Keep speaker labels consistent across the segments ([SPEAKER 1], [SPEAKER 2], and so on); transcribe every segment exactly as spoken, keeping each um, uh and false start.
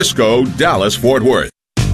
[SPEAKER 1] Frisco, Dallas, Fort Worth.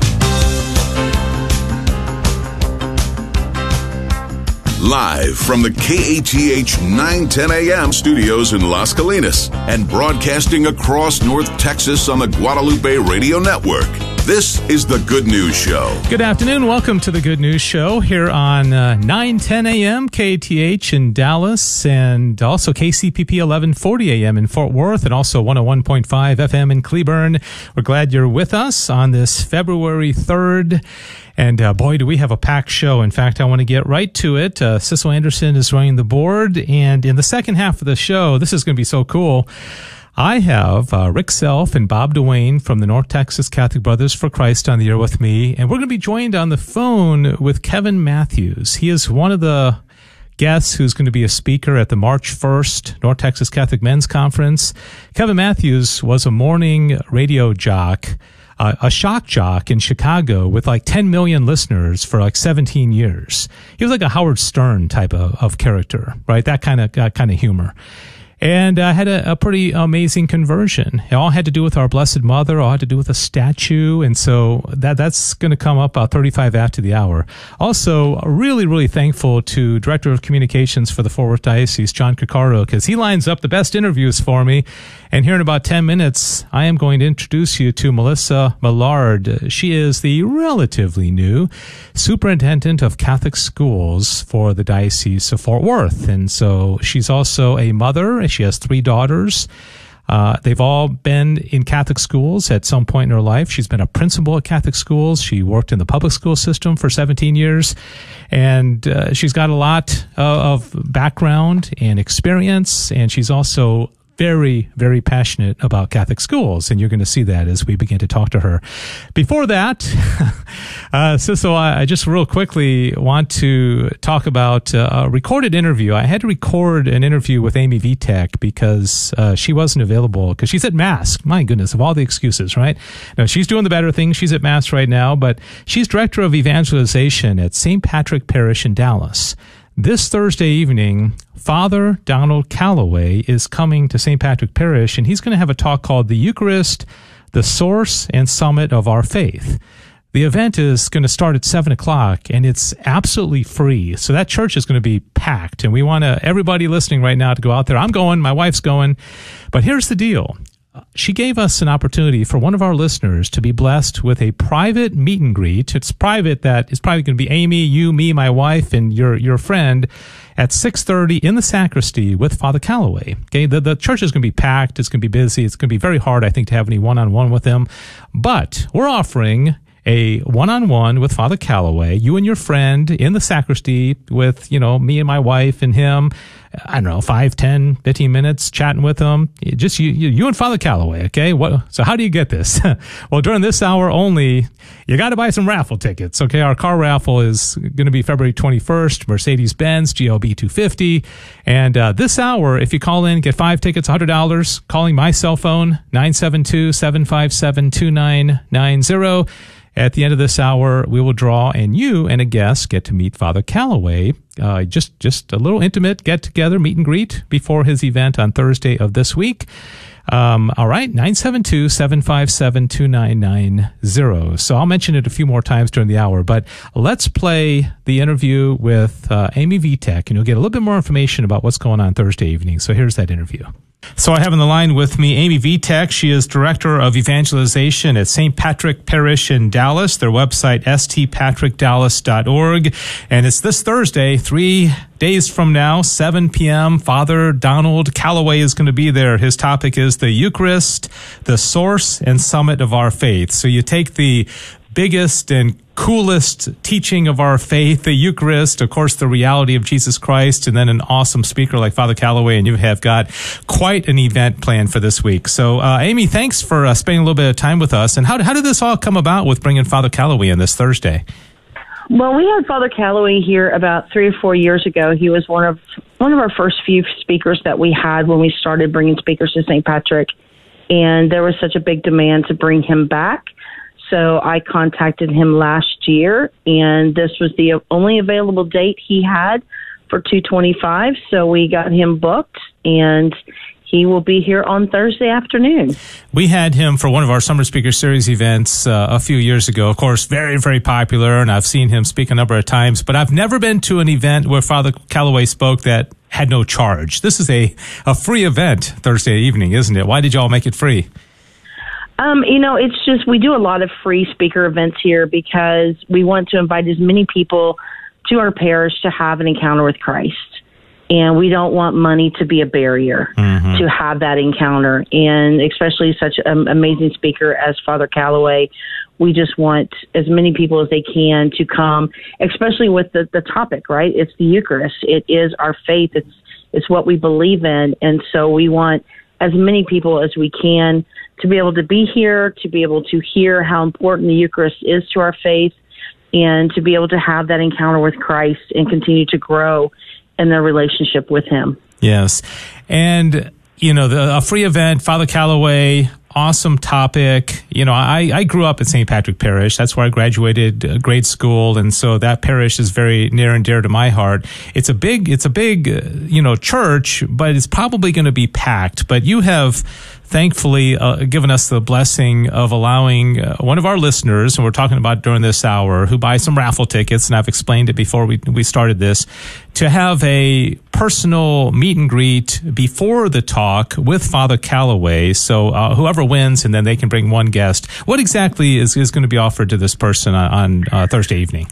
[SPEAKER 1] Live from the K A T H nine ten A M studios in Las Colinas and broadcasting across North Texas on the Guadalupe Radio Network. This is The Good News Show.
[SPEAKER 2] Good afternoon. Welcome to The Good News Show here on uh, nine ten A M K A T H in Dallas, and also K C P P eleven forty A M in Fort Worth, and also one oh one point five F M in Cleburne. We're glad you're with us on this February third. And uh, boy, do we have a packed show. In fact, I want to get right to it. Uh, Sissel Anderson is running the board. And in the second half of the show, this is going to be so cool. I have uh, Rick Self and Bob Duane from the North Texas Catholic Brothers for Christ on the air with me. And we're going to be joined on the phone with Kevin Matthews. He is one of the guests who's going to be a speaker at the March first North Texas Catholic Men's Conference. Kevin Matthews was a morning radio jock, Uh, a shock jock in Chicago with like ten million listeners for like seventeen years. He was like a Howard Stern type of, of character, right? That kind of uh, kind of humor. And I uh, had a, a pretty amazing conversion. It all had to do with our Blessed Mother, all had to do with a statue. And so that that's going to come up about thirty-five after the hour. Also, really, really thankful to Director of Communications for the Fort Worth Diocese, John Coccaro, because he lines up the best interviews for me. And here in about ten minutes, I am going to introduce you to Melissa Millard. She is the relatively new Superintendent of Catholic Schools for the Diocese of Fort Worth. And so she's also a mother. She has three daughters. Uh, they've all been in Catholic schools at some point in her life. She's been a principal at Catholic schools. She worked in the public school system for seventeen years. And uh, she's got a lot of, of background and experience. And she's also very, very passionate about Catholic schools, and you're going to see that as we begin to talk to her. Before that, uh, Sissel, I, I just real quickly want to talk about uh, a recorded interview. I had to record an interview with Amy Vitek because uh, she wasn't available because she's at Mass. My goodness, of all the excuses, right? No, she's doing the better thing. She's at Mass right now, but she's Director of Evangelization at Saint Patrick Parish in Dallas. This Thursday evening, Father Donald Calloway is coming to Saint Patrick Parish, and he's going to have a talk called The Eucharist, the Source and Summit of Our Faith. The event is going to start at seven o'clock, and it's absolutely free. So that church is going to be packed, and we want to, everybody listening right now to go out there. I'm going, my wife's going. But here's the deal. She gave us an opportunity for one of our listeners to be blessed with a private meet and greet. It's private. That is probably going to be Amy, you, me, my wife, and your your friend at six thirty in the sacristy with Father Calloway. Okay, the, the church is going to be packed. It's going to be busy. It's going to be very hard, I think, to have any one-on-one with him. But we're offering a one-on-one with Father Calloway, you and your friend in the sacristy with, you know, me and my wife and him. I don't know, five, ten, fifteen minutes chatting with him. Just you, you, you and Father Calloway, okay? What? So how do you get this? Well, during this hour only, you got to buy some raffle tickets, okay? Our car raffle is going to be February twenty-first, Mercedes-Benz G L B two fifty. And uh, this hour, if you call in, get five tickets, one hundred dollars, calling my cell phone, nine seven two, seven five seven, two nine nine zero. At the end of this hour, we will draw, and you and a guest get to meet Father Calloway. Uh, just, just a little intimate get-together, meet and greet before his event on Thursday of this week. Um, all right, nine seven two, seven five seven, two nine nine zero. So I'll mention it a few more times during the hour, but let's play the interview with uh, Amy Vitek, and you'll get a little bit more information about what's going on Thursday evening. So here's that interview. So I have on the line with me Amy Vitek. She is Director of Evangelization at Saint Patrick Parish in Dallas. Their website, s t patrick dallas dot org. And it's this Thursday, three days from now, seven p.m. Father Donald Calloway is going to be there. His topic is the Eucharist, the Source and Summit of Our Faith. So you take the biggest and coolest teaching of our faith, the Eucharist, of course, the reality of Jesus Christ, and then an awesome speaker like Father Calloway, and you have got quite an event planned for this week. So, uh, Amy, thanks for uh, spending a little bit of time with us. And how, how did this all come about with bringing Father Calloway in this Thursday?
[SPEAKER 3] Well, we had Father Calloway here about three or four years ago. He was one of one of our first few speakers that we had when we started bringing speakers to Saint Patrick, and there was such a big demand to bring him back. So I contacted him last year, and this was the only available date he had for two twenty-five. So we got him booked, and he will be here on Thursday afternoon.
[SPEAKER 2] We had him for one of our Summer Speaker Series events uh, a few years ago. Of course, very, very popular, and I've seen him speak a number of times, but I've never been to an event where Father Calloway spoke that had no charge. This is a, a free event Thursday evening, isn't it? Why did y'all make it free?
[SPEAKER 3] Um, you know, it's just we do a lot of free speaker events here because we want to invite as many people to our parish to have an encounter with Christ. And we don't want money to be a barrier mm-hmm. to have that encounter. And especially such an amazing speaker as Father Calloway, we just want as many people as they can to come, especially with the, the topic, right? It's the Eucharist. It is our faith. It's, it's what we believe in. And so we want as many people as we can to be able to be here, to be able to hear how important the Eucharist is to our faith, and to be able to have that encounter with Christ and continue to grow in their relationship with him.
[SPEAKER 2] Yes. And, you know, the, a free event, Father Calloway, awesome topic. You know, I, I grew up at Saint Patrick Parish. That's where I graduated uh, grade school. And so that parish is very near and dear to my heart. It's a big, it's a big, uh, you know, church, but it's probably going to be packed. But you have thankfully uh, given us the blessing of allowing uh, one of our listeners, and we're talking about during this hour, who buys some raffle tickets, and I've explained it before we we started this, to have a personal meet and greet before the talk with Father Calloway. So uh, whoever wins, and then they can bring one guest. What exactly is, is going to be offered to this person on, on uh, Thursday evening?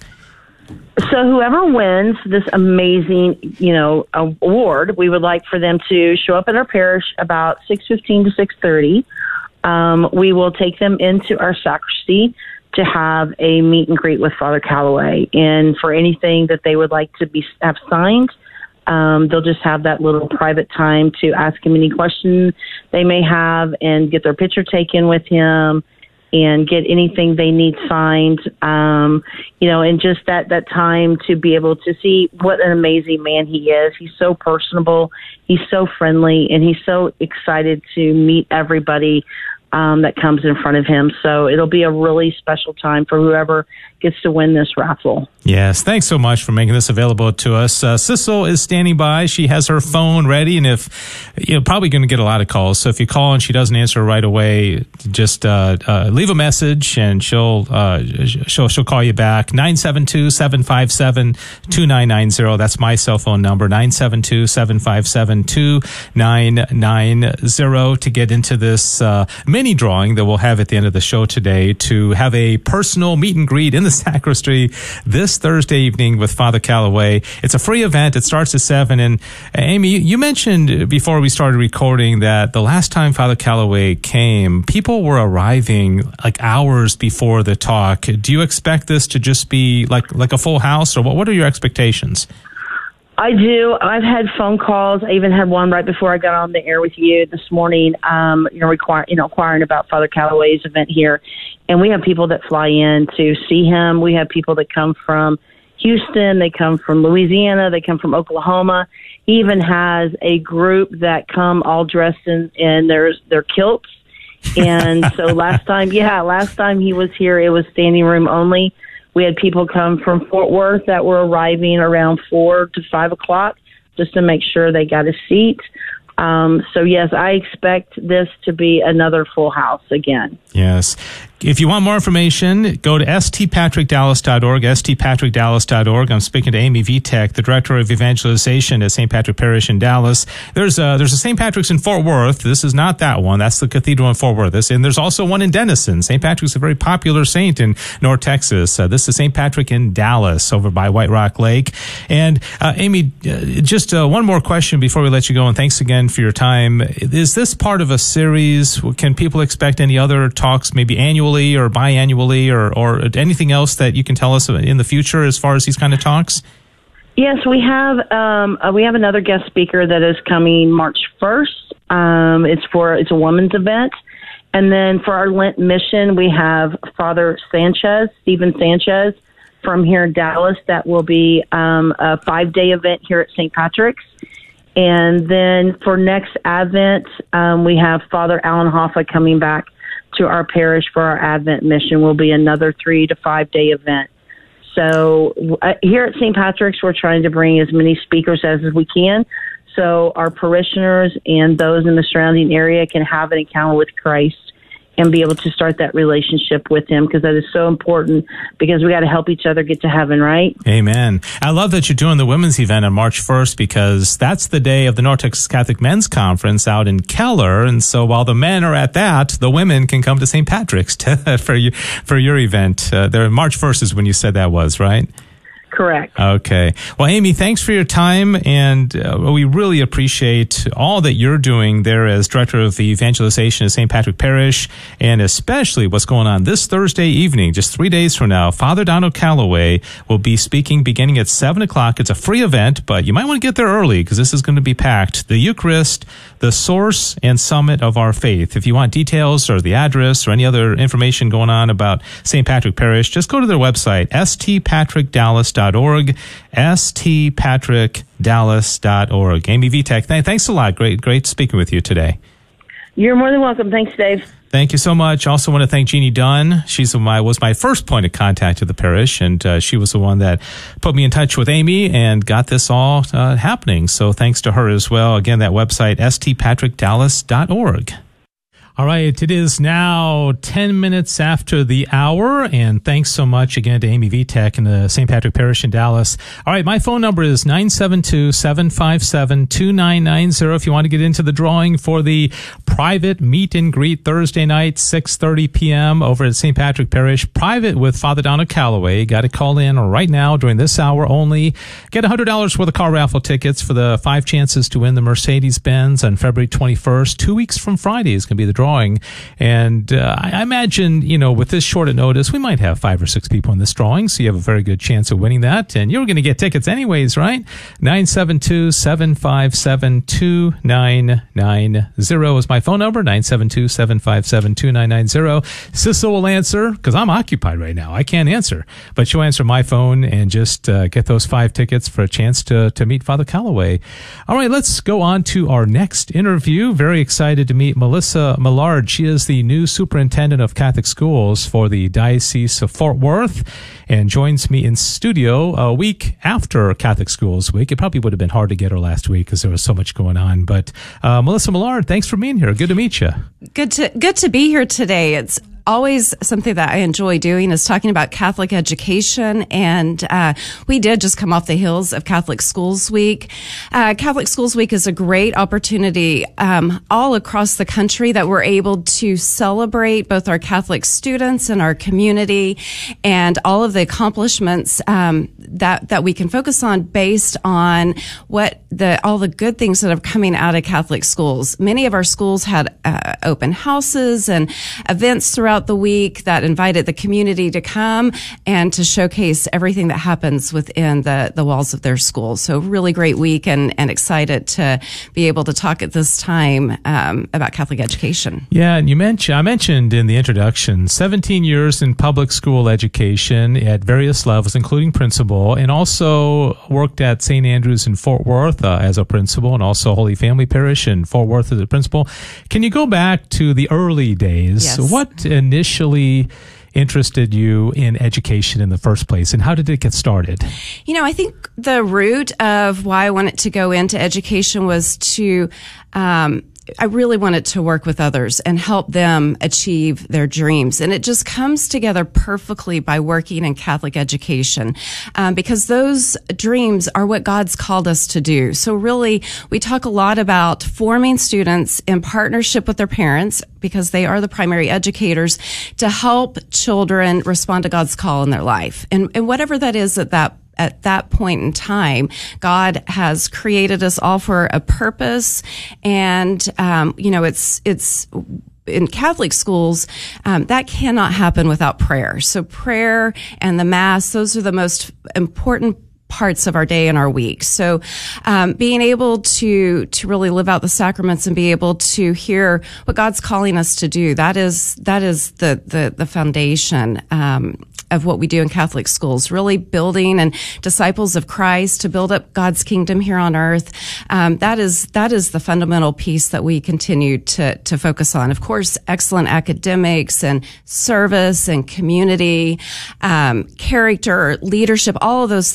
[SPEAKER 3] So whoever wins this amazing, you know, award, we would like for them to show up at our parish about six fifteen to six thirty. Um, we will take them into our sacristy to have a meet and greet with Father Calloway. And for anything that they would like to be have signed, um, they'll just have that little private time to ask him any questions they may have and get their picture taken with him and get anything they need signed, um, you know, and just that, that time to be able to see what an amazing man he is. He's so personable, he's so friendly, and he's so excited to meet everybody um, that comes in front of him. So it'll be a really special time for whoever gets to win this raffle.
[SPEAKER 2] Yes, thanks so much for making this available to us. Uh, Sissel is standing by. She has her phone ready, and if you're probably going to get a lot of calls, so if you call and she doesn't answer right away, just uh, uh, leave a message, and she'll uh, she'll she'll call you back. nine seven two, seven five seven, two nine nine zero. That's my cell phone number, nine seven two, seven five seven, two nine nine zero, to get into this uh, mini drawing that we'll have at the end of the show today, to have a personal meet and greet in the sacristy this Thursday evening with Father Calloway. It's a free event. It starts at seven. And uh, Amy, you mentioned before we started recording that the last time Father Calloway came, people were arriving like hours before the talk. Do you expect this to just be like like a full house, or what? What are your expectations?
[SPEAKER 3] I do. I've had phone calls. I even had one right before I got on the air with you this morning, um, you know, require, you know, inquiring about Father Calloway's event here. And we have people that fly in to see him. We have people that come from Houston. They come from Louisiana. They come from Oklahoma. He even has a group that come all dressed in, in their, their kilts. And so last time, yeah, last time he was here, it was standing room only. We had people come from Fort Worth that were arriving around four to five o'clock just to make sure they got a seat. Um, so, yes, I expect this to be another full house again.
[SPEAKER 2] Yes. If you want more information, go to s t patrick dallas dot org, s t patrick dallas dot org. I'm speaking to Amy Vitek, the Director of Evangelization at Saint Patrick Parish in Dallas. There's a, there's a Saint Patrick's in Fort Worth. This is not that one. That's the cathedral in Fort Worth. This, and there's also one in Denison. Saint Patrick's a very popular saint in North Texas. Uh, this is Saint Patrick in Dallas over by White Rock Lake. And uh, Amy, uh, just uh, one more question before we let you go, and thanks again for your time. Is this part of a series? Can people expect any other talks, maybe annually or biannually, or, or anything else that you can tell us in the future as far as these kind of talks?
[SPEAKER 3] Yes, we have um, uh, we have another guest speaker that is coming March first. Um, it's for it's a women's event, and then for our Lent mission, we have Father Sanchez, Stephen Sanchez, from here in Dallas. That will be um, a five day event here at Saint Patrick's. And then for next Advent, um, we have Father Alan Hoffa coming back to our parish for our Advent mission. Will be another three to five day event. So uh, here at Saint Patrick's, we're trying to bring as many speakers as, as we can. so our parishioners and those in the surrounding area can have an encounter with Christ and be able to start that relationship with him, because that is so important, because we got to help each other get to heaven, right?
[SPEAKER 2] Amen. I love that you're doing the women's event on March first, because that's the day of the North Texas Catholic Men's Conference out in Keller. And so while the men are at that, the women can come to Saint Patrick's to, for, you, for your event. Uh, there, March first is when you said that was, right?
[SPEAKER 3] Correct.
[SPEAKER 2] Okay. Well, Amy, thanks for your time, and uh, we really appreciate all that you're doing there as Director of the Evangelization of Saint Patrick Parish, and especially what's going on this Thursday evening, just three days from now. Father Donald Calloway will be speaking beginning at seven o'clock. It's a free event, but you might want to get there early because this is going to be packed. The Eucharist, the source and summit of our faith. If you want details or the address or any other information going on about Saint Patrick Parish, just go to their website, s t patrick dallas dot org, s t patrick dallas dot org. Amy Vitek, th- thanks a lot. Great, great speaking with you today.
[SPEAKER 3] You're more than welcome. Thanks, Dave.
[SPEAKER 2] Thank you so much. Also want to thank Jeannie Dunn. She's my was my first point of contact to the parish, and uh, she was the one that put me in touch with Amy and got this all uh, happening. So thanks to her as well. Again, that website, s t patrick dallas dot org. All right, it is now ten minutes after the hour, and thanks so much again to Amy Vitek and the Saint Patrick Parish in Dallas. All right, my phone number is nine seven two, seven five seven, two nine nine zero if you want to get into the drawing for the private meet and greet Thursday night, six thirty p.m. over at Saint Patrick Parish, private with Father Donald Calloway. Got to call in right now during this hour only. Get one hundred dollars worth of car raffle tickets for the five chances to win the Mercedes-Benz on February twenty-first. Two weeks from Friday is going to be the draw. Drawing. And uh, I imagine, you know, with this short a notice, we might have five or six people in this drawing, so you have a very good chance of winning that. And you're going to get tickets anyways, right? nine seven two, seven five seven, two nine nine zero is my phone number, nine seven two, seven five seven, two nine nine zero. Sissel will answer, because I'm occupied right now. I can't answer. But she'll answer my phone and just uh, get those five tickets for a chance to, to meet Father Calloway. All right, let's go on to our next interview. Very excited to meet Melissa Millard. She is the new superintendent of Catholic schools for the Diocese of Fort Worth, and joins me in studio a week after Catholic Schools Week. It probably would have been hard to get her last week because there was so much going on. But uh, Melissa Millard, thanks for being here. Good to meet you.
[SPEAKER 4] Good to good to be here today. It's always something that I enjoy doing is talking about Catholic education. And uh, we did just come off the heels of Catholic Schools Week. Uh, Catholic Schools Week is a great opportunity um, all across the country that we're able to celebrate both our Catholic students and our community and all of the accomplishments um, that that we can focus on based on what the all the good things that are coming out of Catholic schools. Many of our schools had uh, open houses and events throughout the week that invited the community to come and to showcase everything that happens within the, the walls of their schools. So really great week, and, and excited to be able to talk at this time um, about Catholic education.
[SPEAKER 2] Yeah, and you mentioned I mentioned in the introduction seventeen years in public school education at various levels, including principal, and also worked at Saint Andrews in Fort Worth uh, as a principal, and also Holy Family Parish in Fort Worth as a principal. Can you go back to the early days?
[SPEAKER 4] Yes.
[SPEAKER 2] What initially interested you in education in the first place, and how did it get started?
[SPEAKER 4] You know, I think the root of why I wanted to go into education was to um I really wanted to work with others and help them achieve their dreams. And it just comes together perfectly by working in Catholic education, um, because those dreams are what God's called us to do. So really, we talk a lot about forming students in partnership with their parents, because they are the primary educators, to help children respond to God's call in their life. And, and whatever that is at that At that point in time, God has created us all for a purpose, and um, you know, it's it's in Catholic schools um, that cannot happen without prayer. So prayer and the Mass; those are the most important parts of our day and our week. So um, being able to to really live out the sacraments and be able to hear what God's calling us to do, that is that is the the, the foundation um, of what we do in Catholic schools, really building and disciples of Christ to build up God's kingdom here on earth. Um, that is that is the fundamental piece that we continue to to focus on. Of course, excellent academics and service and community, um, character, leadership, all of those things are very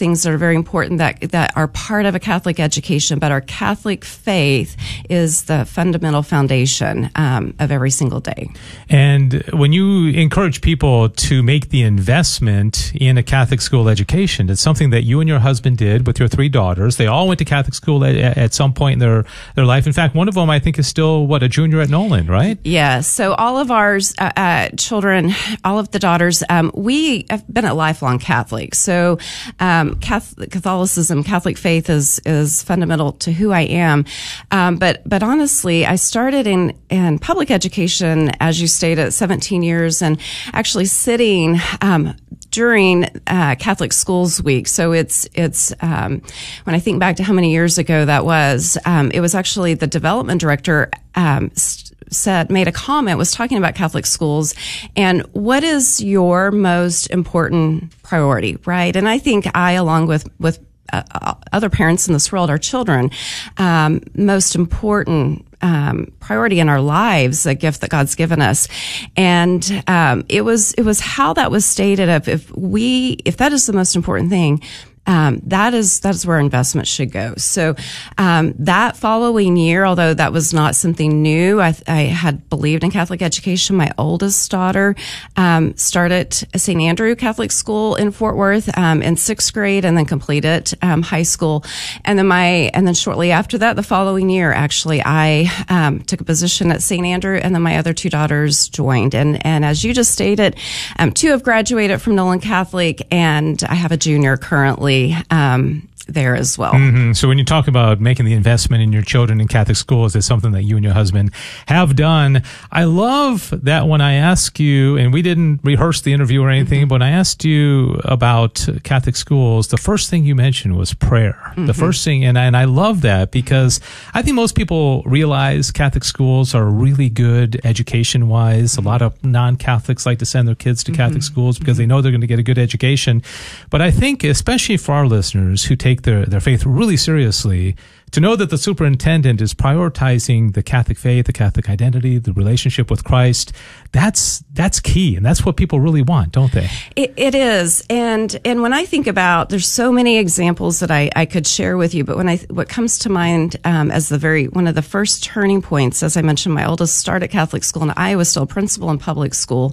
[SPEAKER 4] very important that that are part of a Catholic education, but our Catholic faith is the fundamental foundation um, of every single day.
[SPEAKER 2] And when you encourage people to make the investment in a Catholic school education, it's something that you and your husband did with your three daughters. They all went to Catholic school at, at some point in their, their life. In fact, one of them, I think, is still, what, a junior at Nolan, right?
[SPEAKER 4] Yeah. So all of our uh, uh, children, all of the daughters, um, we have been a lifelong Catholic. So um, Catholic, Catholicism, Catholic faith is is fundamental to who I am. Um, but but honestly, I started in, in public education, as you stated, at seventeen years, and actually sitting um, during uh, Catholic Schools Week. So it's it's um, when I think back to how many years ago that was, um, it was actually the development director um, said made a comment, was talking about Catholic schools and what is your most important priority, right? And I think I, along with with uh, other parents in this world, our children, um, most important Um, priority in our lives, a gift that God's given us. And um, it was it was how that was stated of if we if that is the most important thing, um, that is that is where investment should go. So um, that following year, although that was not something new, I, I had believed in Catholic education. My oldest daughter um, started Saint Andrew Catholic School in Fort Worth um, in sixth grade, and then completed um, high school. And then my and then shortly after that, the following year, actually, I um, took a position at Saint Andrew, and then my other two daughters joined. And and as you just stated, um, two have graduated from Nolan Catholic, and I have a junior currently um, there as well.
[SPEAKER 2] Mm-hmm. So when you talk about making the investment in your children in Catholic schools, it's something that you and your husband have done. I love that when I ask you, and we didn't rehearse the interview or anything, mm-hmm. but when I asked you about Catholic schools, the first thing you mentioned was prayer. Mm-hmm. The first thing, and I, and I love that because I think most people realize Catholic schools are really good education-wise. Mm-hmm. A lot of non-Catholics like to send their kids to mm-hmm. Catholic schools because mm-hmm. they know they're going to get a good education. But I think, especially for our listeners who take their, their faith really seriously, to know that the superintendent is prioritizing the Catholic faith, the Catholic identity, the relationship with Christ, that's that's key, and that's what people really want, don't they?
[SPEAKER 4] It, it is, and and when I think about, there's so many examples that I, I could share with you, but when I what comes to mind um, as the very one of the first turning points, as I mentioned, my oldest started Catholic school, and I was still a principal in public school.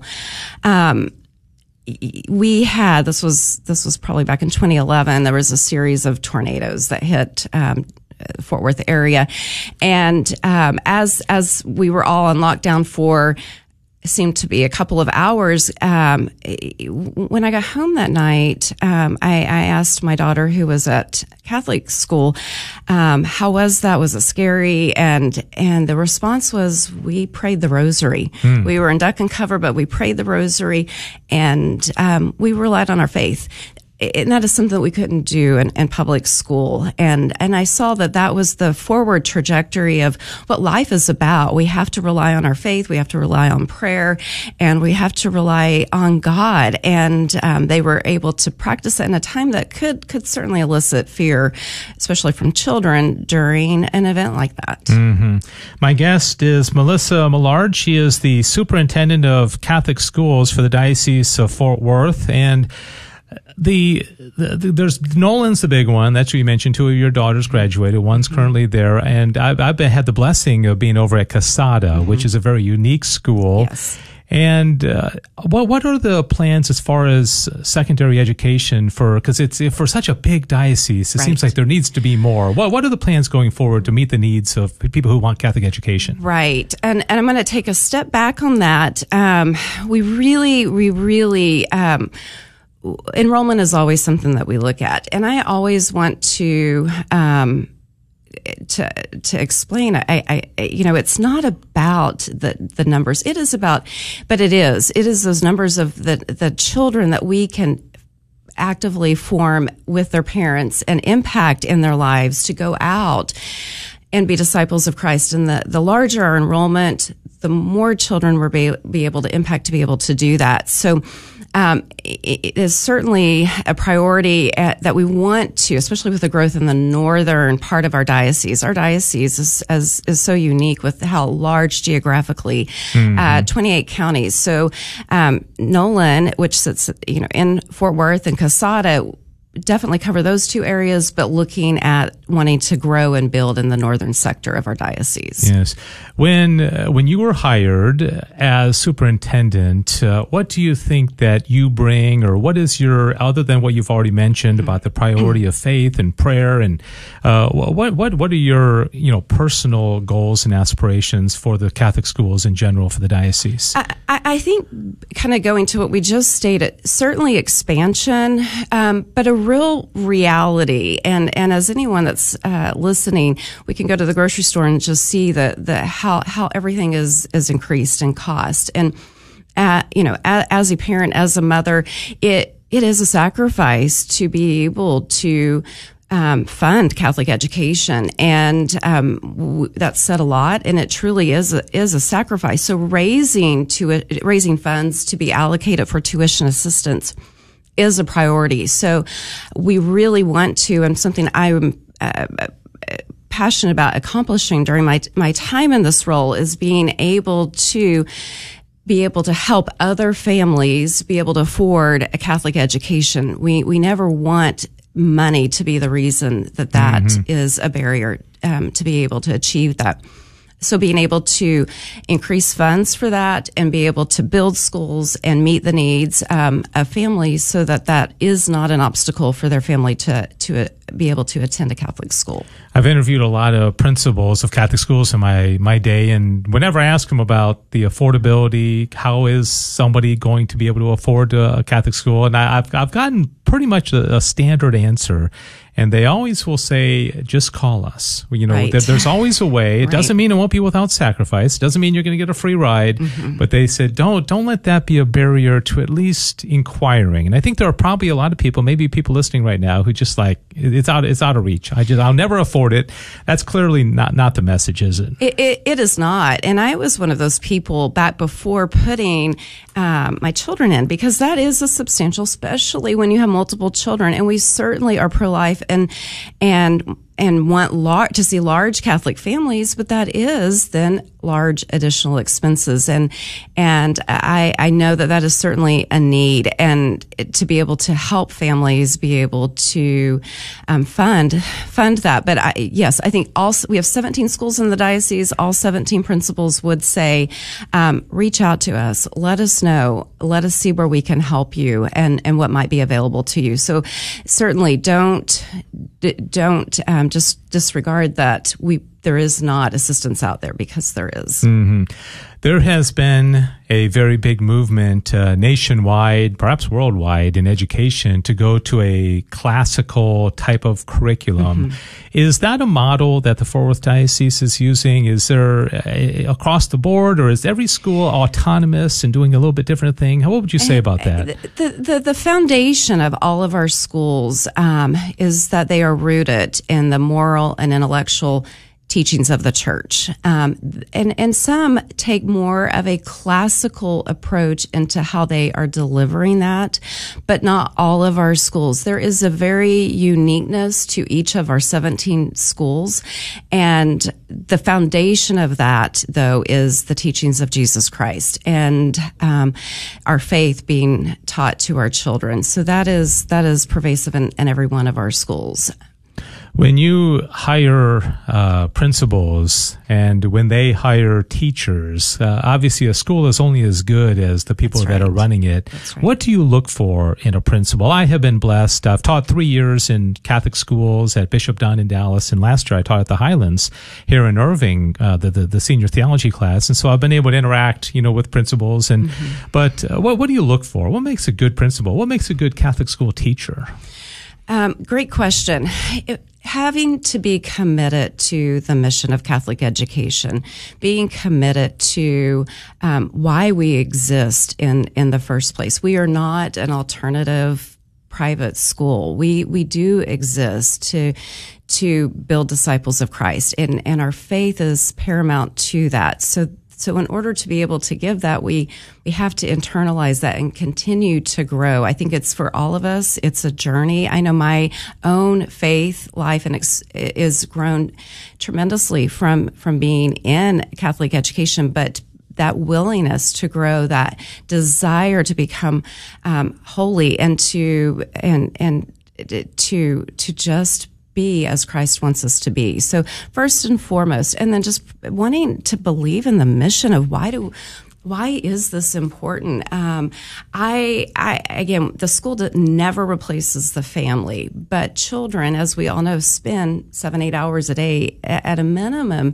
[SPEAKER 4] Um, We had this was this was probably back in twenty eleven. There was a series of tornadoes that hit um, Fort Worth area, and um, as as we were all on lockdown for seemed to be a couple of hours, um, when I got home that night, um, I, I asked my daughter, who was at Catholic school, um, how was that? Was it scary? And and the response was, we prayed the rosary. Mm. We were in duck and cover, but we prayed the rosary, and um, we relied on our faith. And that is something that we couldn't do in, in public school. And, and I saw that that was the forward trajectory of what life is about. We have to rely on our faith. We have to rely on prayer, and we have to rely on God. And, um, they were able to practice it in a time that could, could certainly elicit fear, especially from children during an event like that.
[SPEAKER 2] Mm-hmm. My guest is Melissa Millard. She is the superintendent of Catholic schools for the Diocese of Fort Worth. And The, the, the there's Nolan's the big one. That's what you mentioned. Two of your daughters graduated. One's mm-hmm. currently there, and I've, I've been, had the blessing of being over at Casada, mm-hmm. which is a very unique school.
[SPEAKER 4] Yes.
[SPEAKER 2] And uh, what what are the plans as far as secondary education for? Because it's for such a big diocese, it right. seems like there needs to be more. What what are the plans going forward to meet the needs of people who want Catholic education?
[SPEAKER 4] Right, and and I'm going to take a step back on that. Um, we really we really. Um, Enrollment is always something that we look at, and I always want to um, to to explain. I, I, you know, it's not about the the numbers. It is about, but it is. It is those numbers of the the children that we can actively form with their parents and impact in their lives to go out and be disciples of Christ. And the the larger our enrollment, the more children we'll be, be able to impact to be able to do that. So. Um, it is certainly a priority at, that we want to, especially with the growth in the northern part of our diocese. Our diocese is, is, is so unique with how large geographically, mm-hmm. uh, twenty-eight counties. So, um, Nolan, which sits, you know, in Fort Worth, and Casada definitely cover those two areas, but looking at wanting to grow and build in the northern sector of our diocese.
[SPEAKER 2] Yes. When uh, when you were hired as superintendent, uh, what do you think that you bring, or what is your, other than what you've already mentioned about the priority of faith and prayer, and uh, what what what are your, you know, personal goals and aspirations for the Catholic schools in general for the diocese?
[SPEAKER 4] I, I think, kind of going to what we just stated, certainly expansion, um, but a real reality. And, and as anyone that's uh, listening, we can go to the grocery store and just see the, the how, how everything is, is increased in cost. And, uh, you know, as, as a parent, as a mother, it, it is a sacrifice to be able to Um, fund Catholic education, and um, w- that's said a lot, and it truly is a, is a sacrifice. So raising to uh, raising funds to be allocated for tuition assistance is a priority. So we really want to, and something I'm uh, passionate about accomplishing during my my time in this role is being able to be able to help other families be able to afford a Catholic education. We we never want money to be the reason that that mm-hmm. is a barrier um, to be able to achieve that. So being able to increase funds for that and be able to build schools and meet the needs um, of families so that that is not an obstacle for their family to to uh, be able to attend a Catholic school.
[SPEAKER 2] I've interviewed a lot of principals of Catholic schools in my, my day, and whenever I ask them about the affordability, how is somebody going to be able to afford a, a Catholic school, and I, I've I've gotten pretty much a, a standard answer. And they always will say, just call us. You know,
[SPEAKER 4] right.
[SPEAKER 2] there, there's always a way. It
[SPEAKER 4] right.
[SPEAKER 2] doesn't mean it won't be without sacrifice. It doesn't mean you're going to get a free ride. Mm-hmm. But they said, don't, don't let that be a barrier to at least inquiring. And I think there are probably a lot of people, maybe people listening right now, who just like, it's out, it's out of reach. I just, I'll never afford it. That's clearly not, not the message, is it?
[SPEAKER 4] It, it, it is not. And I was one of those people back before putting um, my children in, because that is a substantial, especially when you have multiple children. And we certainly are pro-life and and and want lar- to see large Catholic families, but that is then large additional expenses. And and I, I know that that is certainly a need, and to be able to help families be able to um, fund fund that. But I, yes, I think also we have seventeen schools in the diocese. All seventeen principals would say, um, reach out to us, let us know, let us see where we can help you and, and what might be available to you. So certainly don't don't um, just disregard that we there is not assistance out there, because there is.
[SPEAKER 2] Mm-hmm. There has been a very big movement uh, nationwide, perhaps worldwide, in education to go to a classical type of curriculum. Mm-hmm. Is that a model that the Fort Worth Diocese is using? Is there a, across the board, or is every school autonomous and doing a little bit different thing? What would you say about that?
[SPEAKER 4] The, the, the foundation of all of our schools um, is that they are rooted in the moral and intellectual teachings of the church. Um, and, and some take more of a classical approach into how they are delivering that, but not all of our schools. There is a very uniqueness to each of our seventeen schools. And the foundation of that, though, is the teachings of Jesus Christ and, um, our faith being taught to our children. So that is, that is pervasive in, in every one of our schools.
[SPEAKER 2] When you hire uh, principals and when they hire teachers, uh, obviously a school is only as good as the people
[SPEAKER 4] That's
[SPEAKER 2] that
[SPEAKER 4] right.
[SPEAKER 2] are running it.
[SPEAKER 4] That's right.
[SPEAKER 2] What do you look for in a principal? I have been blessed. I've taught three years in Catholic schools at Bishop Dunn in Dallas, and last year I taught at the Highlands here in Irving, uh, the, the the senior theology class, and so I've been able to interact, you know, with principals. And mm-hmm. but uh, what what do you look for? What makes a good principal? What makes a good Catholic school teacher?
[SPEAKER 4] Um, great question. It, having to be committed to the mission of Catholic education, being committed to um, why we exist in, in the first place. We are not an alternative private school. We we do exist to to build disciples of Christ, and, and our faith is paramount to that. So So in order to be able to give that, we, we have to internalize that and continue to grow. I think it's for all of us. It's a journey. I know my own faith life and ex- is grown tremendously from, from being in Catholic education, but that willingness to grow, that desire to become, um, holy and to, and, and, to to just be as Christ wants us to be. So first and foremost, and then just wanting to believe in the mission of why do why is this important? Um, I, I again, the school never replaces the family, but children, as we all know, spend seven, eight hours a day at a minimum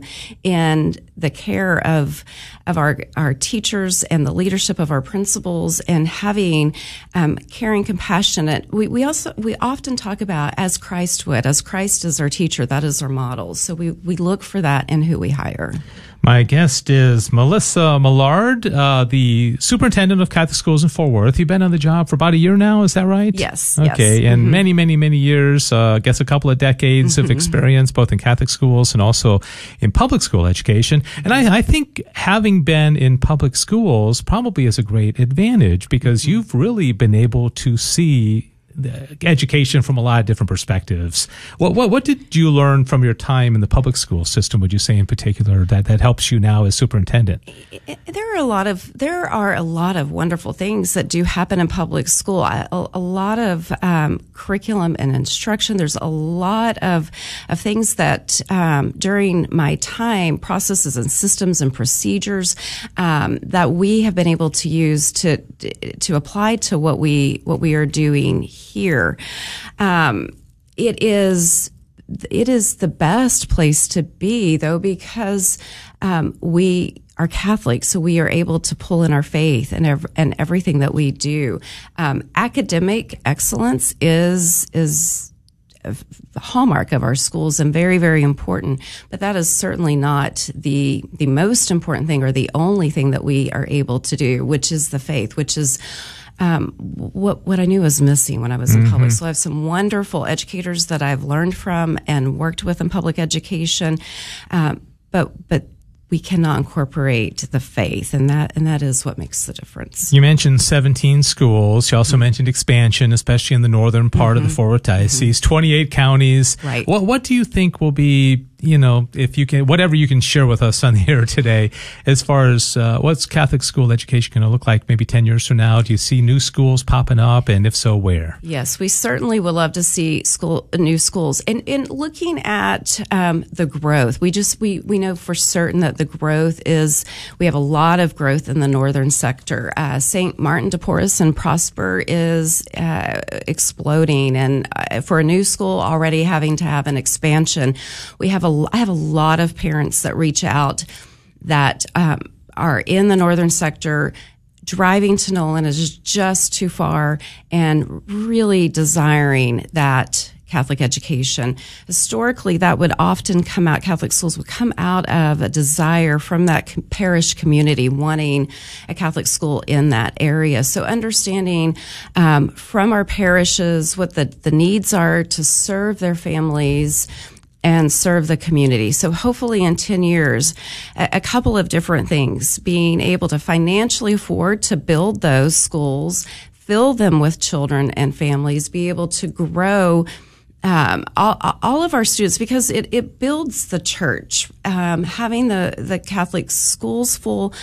[SPEAKER 4] in the care of of our our teachers and the leadership of our principals, and having um, caring, compassionate. We we also we often talk about as Christ would, as Christ is our teacher, that is our model. So we we look for that in who we hire.
[SPEAKER 2] My guest is Melissa Millard, uh, the superintendent of Catholic schools in Fort Worth. You've been on the job for about a year now, is that right?
[SPEAKER 4] Yes.
[SPEAKER 2] Okay,
[SPEAKER 4] yes.
[SPEAKER 2] and
[SPEAKER 4] mm-hmm.
[SPEAKER 2] many, many, many years, uh, I guess a couple of decades mm-hmm. of experience, both in Catholic schools and also in public school education. And I, I think having been in public schools probably is a great advantage, because mm-hmm. you've really been able to see the education from a lot of different perspectives. What, what what did you learn from your time in the public school system, would you say, in particular, that, that helps you now as superintendent?
[SPEAKER 4] There are a lot of there are a lot of wonderful things that do happen in public school. A, a lot of um, curriculum and instruction. There's a lot of of things that um, during my time, processes and systems and procedures um, that we have been able to use to to apply to what we what we are doing here. Um, it is it is the best place to be, though, because um, we are Catholic, so we are able to pull in our faith and ev- and everything that we do. Um, academic excellence is is the hallmark of our schools and very, very important. But that is certainly not the the most important thing or the only thing that we are able to do, which is the faith, which is Um, what what I knew was missing when I was in mm-hmm. public. So I have some wonderful educators that I've learned from and worked with in public education, um, but but we cannot incorporate the faith, and that and that is what makes the difference.
[SPEAKER 2] You mentioned seventeen schools. You also mm-hmm. mentioned expansion, especially in the northern part mm-hmm. of the Fort Worth Diocese. Mm-hmm. twenty-eight counties.
[SPEAKER 4] Right.
[SPEAKER 2] What what do you think will be, you know, if you can, whatever you can share with us on the air today, as far as uh, what's Catholic school education going to look like maybe ten years from now? Do you see new schools popping up, and if so, where?
[SPEAKER 4] Yes, we certainly would love to see school new schools. And in looking at um, the growth, we just we we know for certain that the growth is we have a lot of growth in the northern sector. Uh, Saint Martin de Porres and Prosper is uh, exploding, and uh, for a new school already having to have an expansion, we have a I have a lot of parents that reach out that um, are in the northern sector. Driving to Nolan is just too far, and really desiring that Catholic education. Historically, that would often come out, Catholic schools would come out of a desire from that parish community wanting a Catholic school in that area. So understanding um, from our parishes what the, the needs are to serve their families and serve the community. So hopefully in ten years, a, a couple of different things, being able to financially afford to build those schools, fill them with children and families, be able to grow um, all, all of our students, because it, it builds the church. Um, having the, the Catholic schools full,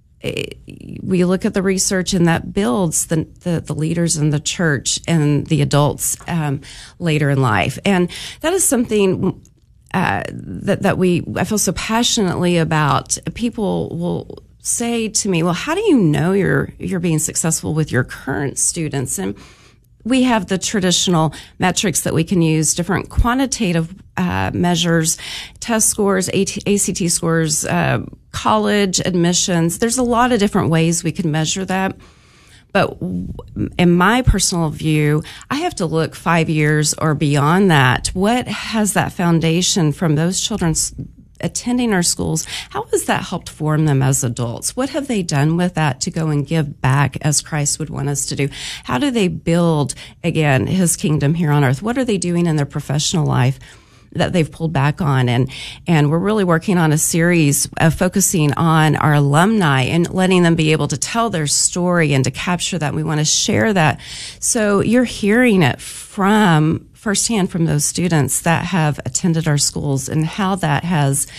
[SPEAKER 4] we look at the research, and that builds the, the, the leaders in the church and the adults um, later in life. And that is something uh, that, that we I feel so passionately about. People will say to me, well, how do you know you're you're being successful with your current students? And we have the traditional metrics that we can use, different quantitative uh, measures, test scores, A C T scores, uh, college admissions. There's a lot of different ways we can measure that. But in my personal view, I have to look five years or beyond that. What has that foundation from those children attending our schools? How has that helped form them as adults? What have they done with that to go and give back as Christ would want us to do? How do they build, again, his kingdom here on earth? What are they doing in their professional life that they've pulled back on? And, and we're really working on a series of focusing on our alumni and letting them be able to tell their story and to capture that. We want to share that. So you're hearing it from firsthand from those students that have attended our schools and how that has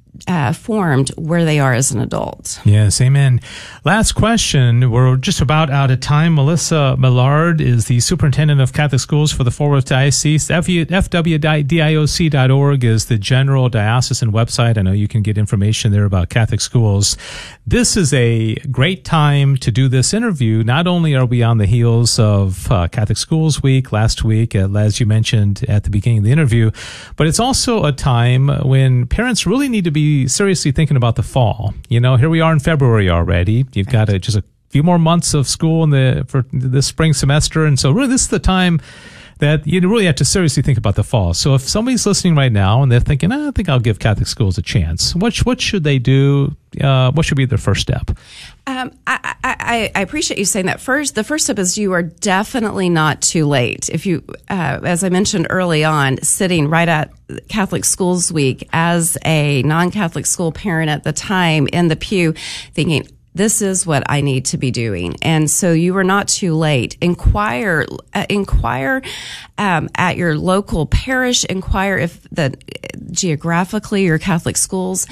[SPEAKER 4] uh, formed where they are as an adult.
[SPEAKER 2] Yes, amen. Last question. We're just about out of time. Melissa Millard is the superintendent of Catholic schools for the Fort Worth Diocese. F W D I O C dot org is the general diocesan website. I know you can get information there about Catholic schools. This is a great time to do this interview. Not only are we on the heels of uh, Catholic Schools Week last week, uh, as you mentioned at the beginning of the interview, but it's also a time when parents really need to be seriously thinking about the fall. You know, here we are in February already. You've got a, just a few more months of school in the for the spring semester, and so really this is the time that you really have to seriously think about the fall. So if somebody's listening right now and they're thinking, ah, I think I'll give Catholic schools a chance, what what should they do? Uh, what should be their first step?
[SPEAKER 4] Um, I, I, I appreciate you saying that. First, the first step is you are definitely not too late. If you, uh, as I mentioned early on, sitting right at Catholic Schools Week as a non-Catholic school parent at the time in the pew, thinking, this is what I need to be doing. And so you are not too late. Inquire, uh, inquire, um, at your local parish. Inquire if the, geographically your Catholic schools,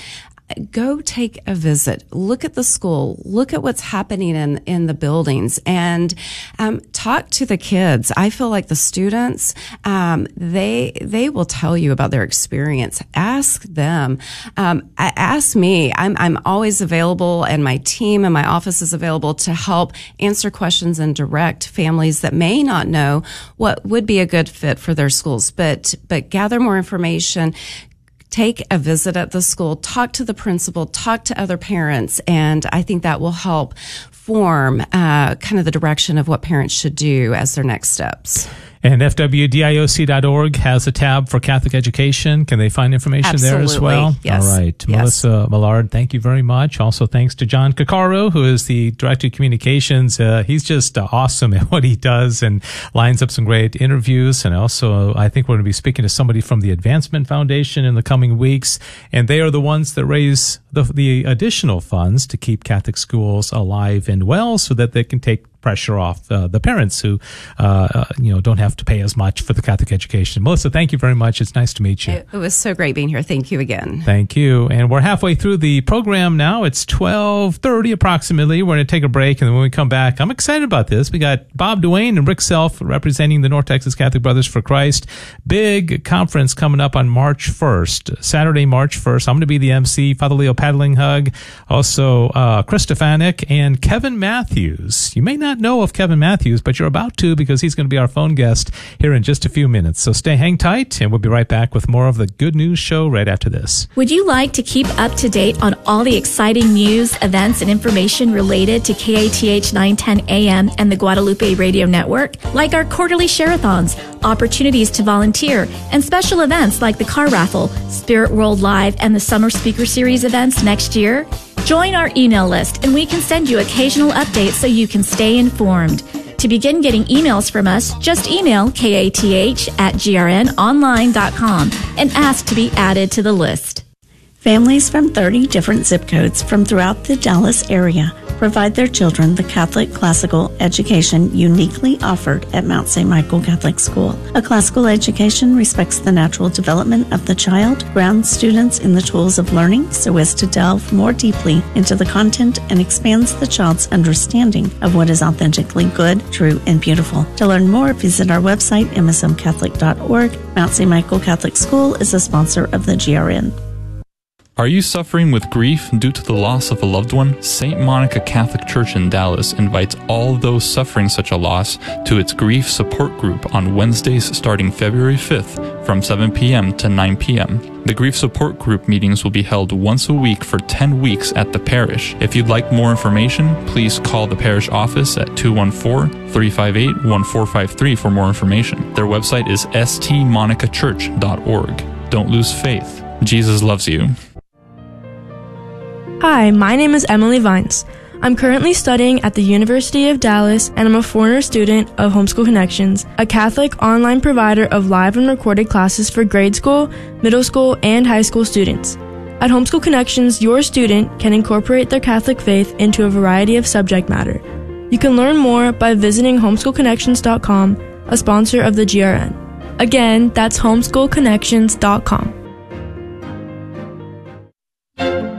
[SPEAKER 4] go take a visit. Look at the school. Look at what's happening in, in the buildings, and um, talk to the kids. I feel like the students, um, they they will tell you about their experience. Ask them. Um, ask me. I'm I'm always available, and my team and my office is available to help answer questions and direct families that may not know what would be a good fit for their schools. But but gather more information. Take a visit at the school, talk to the principal, talk to other parents, and I think that will help form uh, kind of the direction of what parents should do as their next steps.
[SPEAKER 2] And F W D I O C dot org has a tab for Catholic education. Can they find information
[SPEAKER 4] Absolutely.
[SPEAKER 2] there as well?
[SPEAKER 4] Yes.
[SPEAKER 2] All right.
[SPEAKER 4] Yes.
[SPEAKER 2] Melissa Millard, thank you very much. Also, thanks to John Kakaru, who is the Director of Communications. Uh, he's just uh, awesome at what he does and lines up some great interviews. And also, I think we're going to be speaking to somebody from the Advancement Foundation in the coming weeks. And they are the ones that raise the, the additional funds to keep Catholic schools alive and well so that they can take pressure off uh, the parents who, uh, uh, you know, don't have to pay as much for the Catholic education. Melissa, thank you very much. It's nice to meet you.
[SPEAKER 4] It, it was so great being here. Thank you again.
[SPEAKER 2] Thank you. And we're halfway through the program now. It's twelve thirty approximately. We're going to take a break, and then when we come back, I'm excited about this. We got Bob Duane and Rick Self representing the North Texas Catholic Brothers for Christ. Big conference coming up on March first, Saturday, March first. I'm going to be the M C, Father Leo Paddlinghug, also uh, Chris Stefanik, and Kevin Matthews. You may not know of Kevin Matthews, but you're about to, because he's going to be our phone guest here in just a few minutes. So stay hang tight, and we'll be right back with more of the Good News Show right after this.
[SPEAKER 5] Would you like to keep up to date on all the exciting news, events, and information related to K A T H nine ten A M and the Guadalupe Radio Network? Like our quarterly share-a-thons, opportunities to volunteer, and special events like the car raffle, Spirit World Live, and the Summer Speaker Series events next year? Join our email list, and we can send you occasional updates so you can stay informed. To begin getting emails from us, just email kath at g r n online dot com and ask to be added to the list.
[SPEAKER 6] Families from thirty different zip codes from throughout the Dallas area provide their children the Catholic classical education uniquely offered at Mount Saint Michael Catholic School. A classical education respects the natural development of the child, grounds students in the tools of learning so as to delve more deeply into the content, and expands the child's understanding of what is authentically good, true, and beautiful. To learn more, visit our website, m s m catholic dot org. Mount Saint Michael Catholic School is a sponsor of the G R N.
[SPEAKER 7] Are you suffering with grief due to the loss of a loved one? Saint Monica Catholic Church in Dallas invites all those suffering such a loss to its grief support group on Wednesdays starting February fifth from seven p.m. to nine p.m. The grief support group meetings will be held once a week for ten weeks at the parish. If you'd like more information, please call the parish office at two one four, three five eight, one four five three for more information. Their website is s t monica church dot org. Don't lose faith. Jesus loves you.
[SPEAKER 8] Hi, my name is Emily Vines. I'm currently studying at the University of Dallas, and I'm a foreigner student of Homeschool Connections, a Catholic online provider of live and recorded classes for grade school, middle school, and high school students. At Homeschool Connections, your student can incorporate their Catholic faith into a variety of subject matter. You can learn more by visiting homeschool connections dot com, a sponsor of the G R N. Again, that's homeschool connections dot com.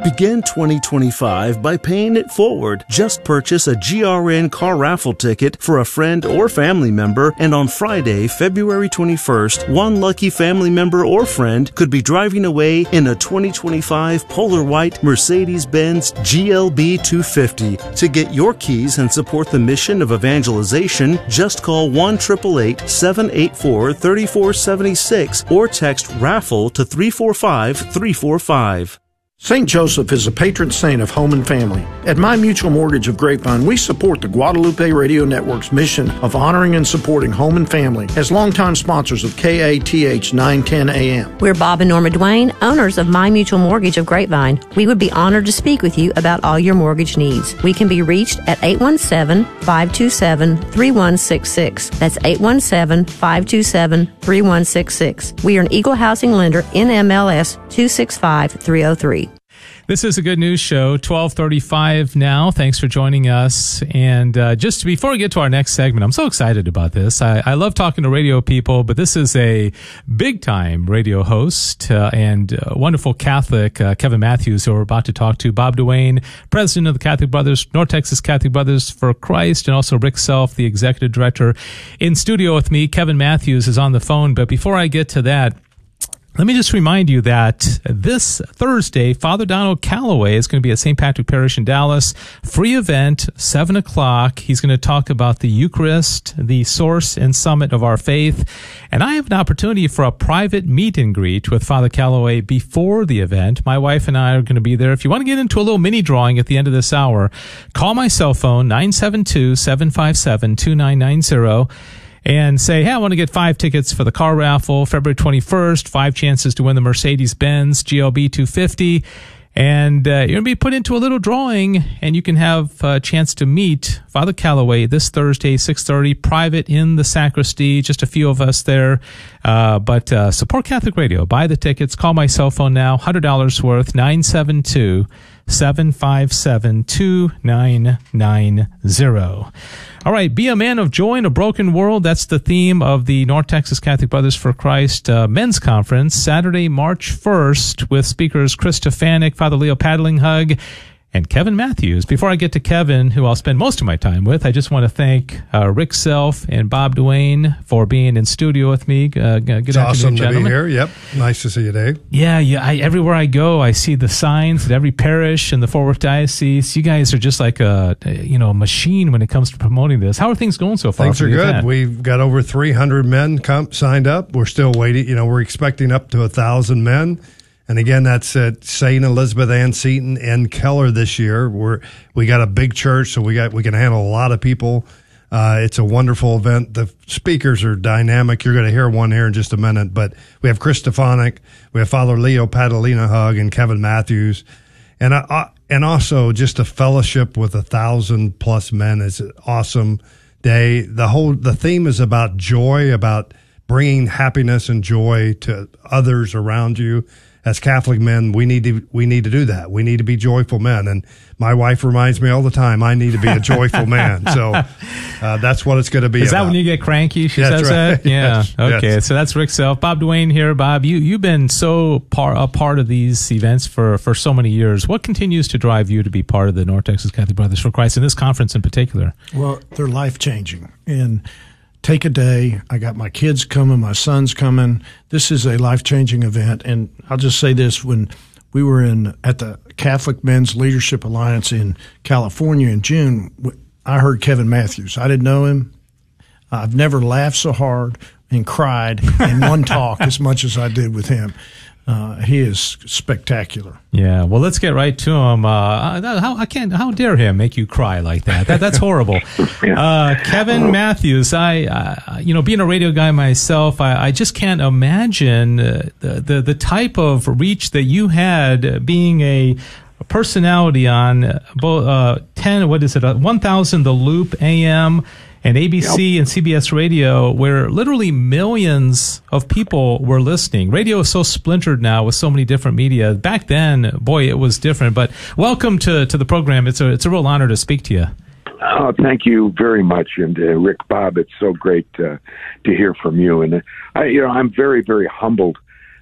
[SPEAKER 9] Begin twenty twenty-five by paying it forward. Just purchase a G R N car raffle ticket for a friend or family member, and on Friday, February twenty-first, one lucky family member or friend could be driving away in a twenty twenty-five Polar White Mercedes-Benz G L B two fifty. To get your keys and support the mission of evangelization, just call one eight eight eight, seven eight four, three four seven six or text RAFFLE to three four five three four five.
[SPEAKER 10] Saint Joseph is a patron saint of home and family. At My Mutual Mortgage of Grapevine, we support the Guadalupe Radio Network's mission of honoring and supporting home and family as longtime sponsors of K A T H nine ten A M.
[SPEAKER 11] We're Bob and Norma Duane, owners of My Mutual Mortgage of Grapevine. We would be honored to speak with you about all your mortgage needs. We can be reached at eight one seven, five two seven, three one six six. That's eight one seven, five two seven, three one six six. We are an Eagle Housing Lender, N M L S two six five three oh three.
[SPEAKER 2] This is a Good News Show, twelve thirty-five now. Thanks for joining us. And uh, just before we get to our next segment, I'm so excited about this. I, I love talking to radio people, but this is a big-time radio host uh, and uh, wonderful Catholic, uh, Kevin Matthews, who we're about to talk to. Bob Duane, president of the Catholic Brothers, North Texas Catholic Brothers for Christ, and also Rick Self, the executive director. In studio with me, Kevin Matthews is on the phone. But before I get to that, let me just remind you that this Thursday, Father Donald Calloway is going to be at Saint Patrick Parish in Dallas. Free event, seven o'clock. He's going to talk about the Eucharist, the source and summit of our faith. And I have an opportunity for a private meet and greet with Father Calloway before the event. My wife and I are going to be there. If you want to get into a little mini drawing at the end of this hour, call my cell phone, nine seven two, seven five seven, two nine nine zero. And say, hey, I want to get five tickets for the car raffle, February twenty-first, five chances to win the Mercedes-Benz G L B two fifty. And uh, you're going to be put into a little drawing, and you can have a chance to meet Father Calloway this Thursday, six thirty, private in the sacristy, just a few of us there. Uh, but uh, support Catholic Radio. Buy the tickets. Call my cell phone now, one hundred dollars worth, nine seven two, seven five seven, two nine nine zero. All right, be a man of joy in a broken world. That's the theme of the North Texas Catholic Brothers for Christ uh, Men's Conference, Saturday, March first, with speakers Chris Stefanik, Father Leo Paddlinghug, and Kevin Matthews. Before I get to Kevin, who I'll spend most of my time with, I just want to thank uh, Rick Self and Bob Duane for being in studio with me. Uh, good
[SPEAKER 12] it's
[SPEAKER 2] afternoon,
[SPEAKER 12] awesome
[SPEAKER 2] gentlemen.
[SPEAKER 12] to be here. Yep, nice to see you, Dave.
[SPEAKER 2] Yeah, yeah. I, everywhere I go, I see the signs at every parish in the Fort Worth Diocese. You guys are just like a, you know, machine when it comes to promoting this. How are things going so far?
[SPEAKER 12] Things are good. Event? We've got over three hundred men come, signed up. We're still waiting. You know, we're expecting up to a thousand men. And again, that's at Saint Elizabeth Ann Seton and Keller this year. We're we got a big church, so we got we can handle a lot of people. Uh, it's a wonderful event. The speakers are dynamic. You're going to hear one here in just a minute. But we have Chris Stefanik, we have Father Leo Paddlinghug, and Kevin Matthews, and uh, and also just a fellowship with a thousand plus men. It's an awesome day. The whole the theme is about joy, about bringing happiness and joy to others around you. As Catholic men, we need to we need to do that. We need to be joyful men. And my wife reminds me all the time, I need to be a joyful man. So uh, that's what it's going to be.
[SPEAKER 2] Is
[SPEAKER 12] about.
[SPEAKER 2] that when you get cranky? She
[SPEAKER 12] that's
[SPEAKER 2] says
[SPEAKER 12] right.
[SPEAKER 2] that. Yeah.
[SPEAKER 12] Yes.
[SPEAKER 2] Okay.
[SPEAKER 12] Yes.
[SPEAKER 2] So that's Rick Self, Bob Duane here. Bob, you you've been so par, a part of these events for for so many years. What continues to drive you to be part of the North Texas Catholic Brothers for Christ, and this conference in particular?
[SPEAKER 10] Well, they're life changing and. Take a day. I got my kids coming, my son's coming. This is a life-changing event. And I'll just say this, when we were in at the Catholic Men's Leadership Alliance in California in June, I heard Kevin Matthews. I didn't know him. I've never laughed so hard and cried in one talk as much as I did with him. Uh, he is spectacular.
[SPEAKER 2] Yeah. Well, let's get right to him. Uh, how I can't. How dare him make you cry like that? That that's horrible. Uh, Kevin Matthews. I, uh, you know, being a radio guy myself, I, I just can't imagine uh, the, the the type of reach that you had being a personality on both uh, ten. What is it? Uh, One thousand The Loop A M. And A B C yep. and C B S Radio, where literally millions of people were listening. Radio is so splintered now with so many different media. Back then, boy, it was different. But welcome to, to the program. It's a it's a real honor to speak to you.
[SPEAKER 13] Oh, thank you very much, and uh, Rick, Bob. It's so great uh, to hear from you. And uh, I, you know, I'm very very humbled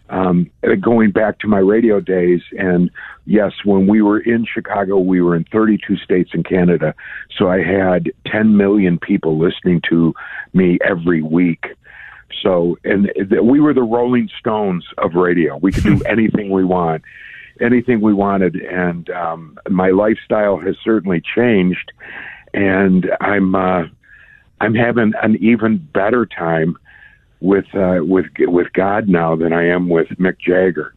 [SPEAKER 13] um, going back to my radio days. And yes, when we were in Chicago, we were in thirty-two states in Canada. So I had ten million people listening to me every week. So, and th- we were the Rolling Stones of radio. We could do anything we want, anything we wanted. And um, my lifestyle has certainly changed. And I'm, uh, I'm having an even better time with uh, with with God now than I am with Mick Jagger.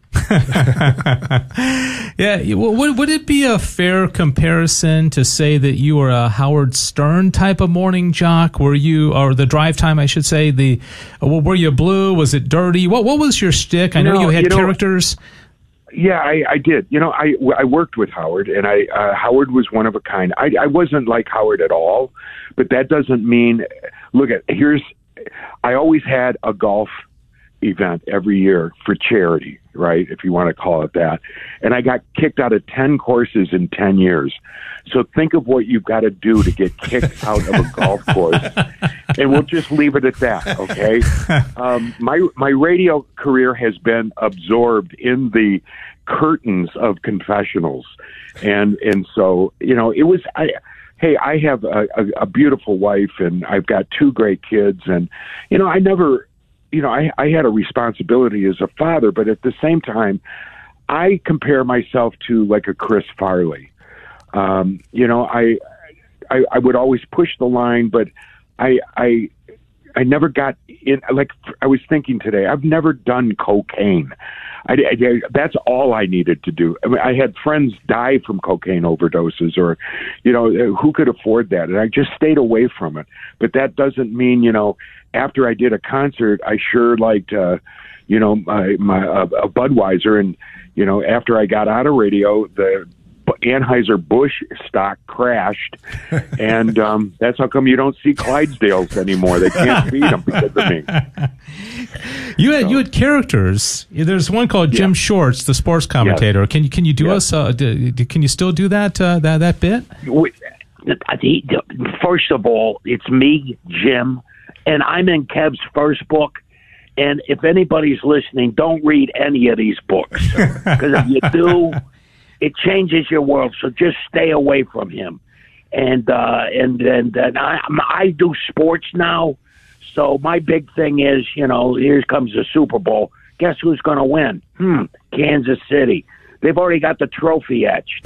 [SPEAKER 2] Yeah, would would it be a fair comparison to say that you were a Howard Stern type of morning jock? Were you, or the drive time, I should say? The were you blue? Was it dirty? What what was your shtick? I know
[SPEAKER 13] No,
[SPEAKER 2] you had
[SPEAKER 13] you know,
[SPEAKER 2] characters.
[SPEAKER 13] Yeah, I, I did. You know, I, I worked with Howard, and I uh, Howard was one of a kind. I, I wasn't like Howard at all, but that doesn't mean. Look at here's. I always had a golf event every year for charity, right? If you want to call it that. And I got kicked out of ten courses in ten years. So think of what you've got to do to get kicked out of a golf course. And we'll just leave it at that, okay? Um, my, my radio career has been absorbed in the curtains of confessionals. And, and so, you know, it was, I, hey, I have a, a, a beautiful wife, and I've got two great kids. And, you know, I never, you know, I, I had a responsibility as a father, but at the same time, I compare myself to like a Chris Farley. Um, you know, I, I, I would always push the line, but I, I, I never got in, like I was thinking today, I've never done cocaine. I, I, that's all I needed to do. I mean, I had friends die from cocaine overdoses, or, you know, who could afford that? And I just stayed away from it. But that doesn't mean, you know, after I did a concert, I sure liked, uh, you know, my, my uh, a Budweiser. And, you know, after I got out of radio, the Anheuser-Busch stock crashed, and um, that's how come you don't see Clydesdales anymore. They can't feed them because of me.
[SPEAKER 2] You had so. you had characters. There's one called Jim yeah. Shorts, the sports commentator. Yes. Can you can you do yes. us? Uh, do, can you still do that uh, that that bit?
[SPEAKER 14] First of all, it's me, Jim, and I'm in Kev's first book. And if anybody's listening, don't read any of these books, because if you do, it changes your world. So just stay away from him. And uh, and and, and I, I do sports now. So my big thing is, you know, here comes the Super Bowl. Guess who's going to win? Hmm, Kansas City. They've already got the trophy etched.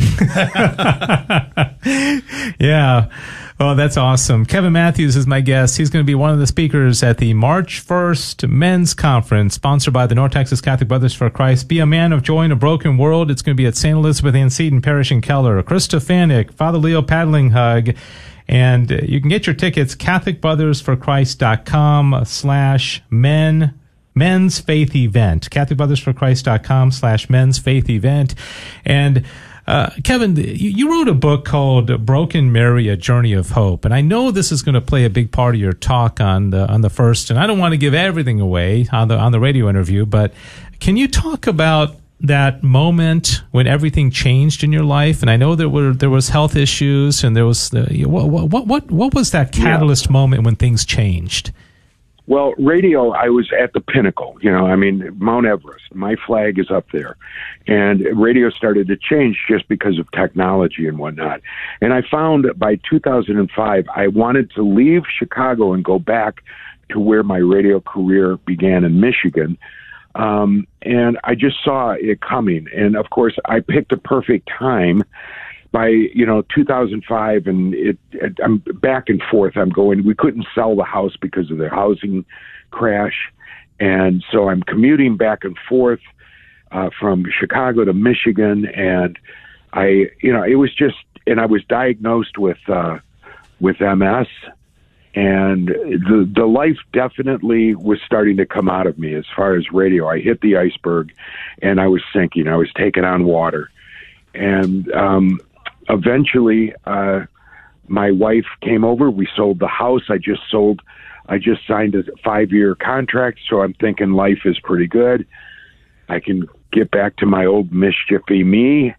[SPEAKER 2] Yeah. Oh, that's awesome. Kevin Matthews is my guest. He's going to be one of the speakers at the March first Men's Conference, sponsored by the North Texas Catholic Brothers for Christ. Be a man of joy in a broken world. It's going to be at Saint Elizabeth Ann Seton Parish in Keller. Krista Fanick, Father Leo Paddlinghug. And you can get your tickets, Catholic Brothers for Christ dot com slash men. Men's Faith Event, Catholic Brothers for Christ dot com slash Men's Faith Event. And uh, Kevin, you, you wrote a book called Broken Mary, A Journey of Hope. And I know this is going to play a big part of your talk on the on the first, and I don't want to give everything away on the on the radio interview, but can you talk about that moment when everything changed in your life? And I know there were there was health issues, and there was the, what what what what was that catalyst yeah. moment when things changed?
[SPEAKER 13] Well, radio, I was at the pinnacle, you know, I mean, Mount Everest, my flag is up there. And radio started to change just because of technology and whatnot. And I found that by two thousand five, I wanted to leave Chicago and go back to where my radio career began in Michigan. Um, and I just saw it coming. And of course, I picked a perfect time. By, you know, two thousand five, and it, it, I'm back and forth. I'm going, we couldn't sell the house because of the housing crash. And so I'm commuting back and forth uh, from Chicago to Michigan. And I, you know, it was just, and I was diagnosed with, uh, with M S. And the, the life definitely was starting to come out of me as far as radio. I hit the iceberg and I was sinking. I was taking on water. And, um, Eventually, uh, my wife came over. We sold the house. I just sold, I just signed a five-year contract, so I'm thinking life is pretty good. I can get back to my old mischiefy me.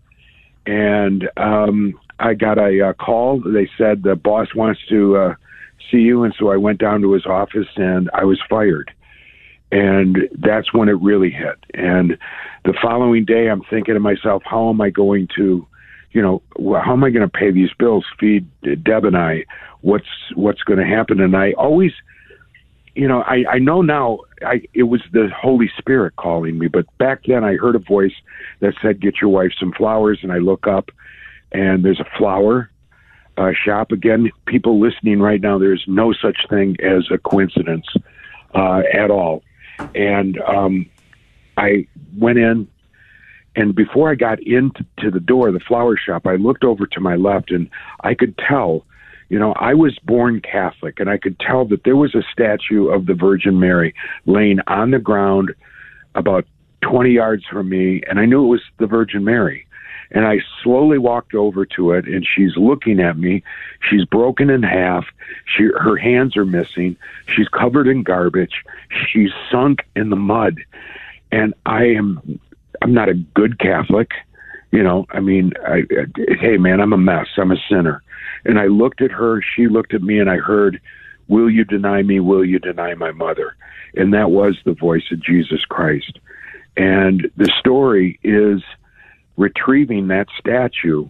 [SPEAKER 13] And um, I got a, a call. They said the boss wants to uh, see you, and so I went down to his office, and I was fired. And that's when it really hit. And the following day, I'm thinking to myself, how am I going to, you know, how am I going to pay these bills, feed Deb and I? What's what's going to happen? And I always, you know, I, I know now I, it was the Holy Spirit calling me. But back then I heard a voice that said, get your wife some flowers. And I look up and there's a flower uh, shop. Again, people listening right now, there's no such thing as a coincidence uh, at all. And um, I went in, and before I got into the door of the flower shop, I looked over to my left, and I could tell, you know, I was born Catholic, and I could tell that there was a statue of the Virgin Mary laying on the ground about twenty yards from me, and I knew it was the Virgin Mary. And I slowly walked over to it, and she's looking at me. She's broken in half. She, her hands are missing. She's covered in garbage. She's sunk in the mud. And I am, I'm not a good Catholic. You know, I mean, I, I, hey, man, I'm a mess. I'm a sinner. And I looked at her. She looked at me, and I heard, will you deny me? Will you deny my mother? And that was the voice of Jesus Christ. And the story is retrieving that statue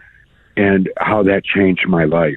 [SPEAKER 13] and how that changed my life.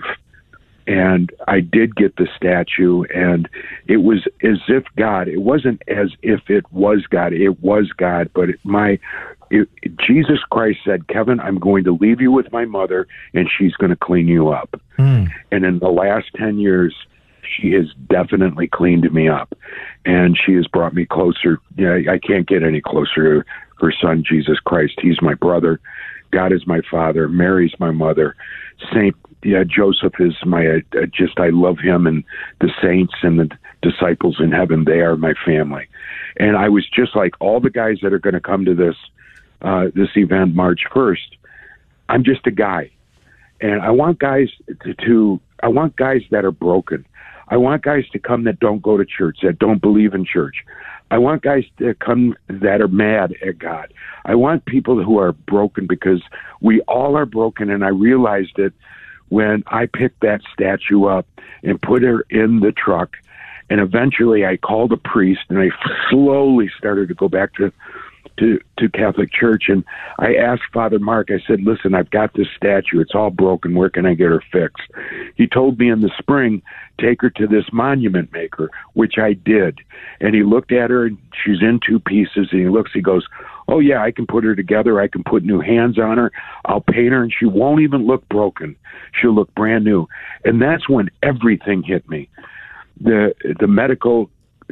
[SPEAKER 13] And I did get the statue, and it was as if God, it wasn't as if it was God, it was God, but it, my, it, Jesus Christ said, Kevin, I'm going to leave you with my mother, and she's going to clean you up. Mm. And in the last ten years, she has definitely cleaned me up, and she has brought me closer. Yeah, I can't get any closer to her son, Jesus Christ. He's my brother. God is my father. Mary's my mother. Saint yeah, Joseph is my, uh, just, I love him, and the saints and the disciples in heaven, they are my family. And I was just like all the guys that are going to come to this, uh, this event March first. I'm just a guy. And I want guys to, to, I want guys that are broken. I want guys to come that don't go to church, that don't believe in church. I want guys to come that are mad at God. I want people who are broken, because we all are broken. And I realized it when I picked that statue up and put her in the truck. And eventually I called a priest, and I slowly started to go back to, to, to Catholic Church. And I asked Father Mark, I said, listen, I've got this statue. It's all broken. Where can I get her fixed? He told me in the spring, take her to this monument maker, which I did. And he looked at her, and she's in two pieces, and he looks, he goes, oh yeah, I can put her together. I can put new hands on her. I'll paint her, and she won't even look broken. She'll look brand new. And that's when everything hit me. The, the medical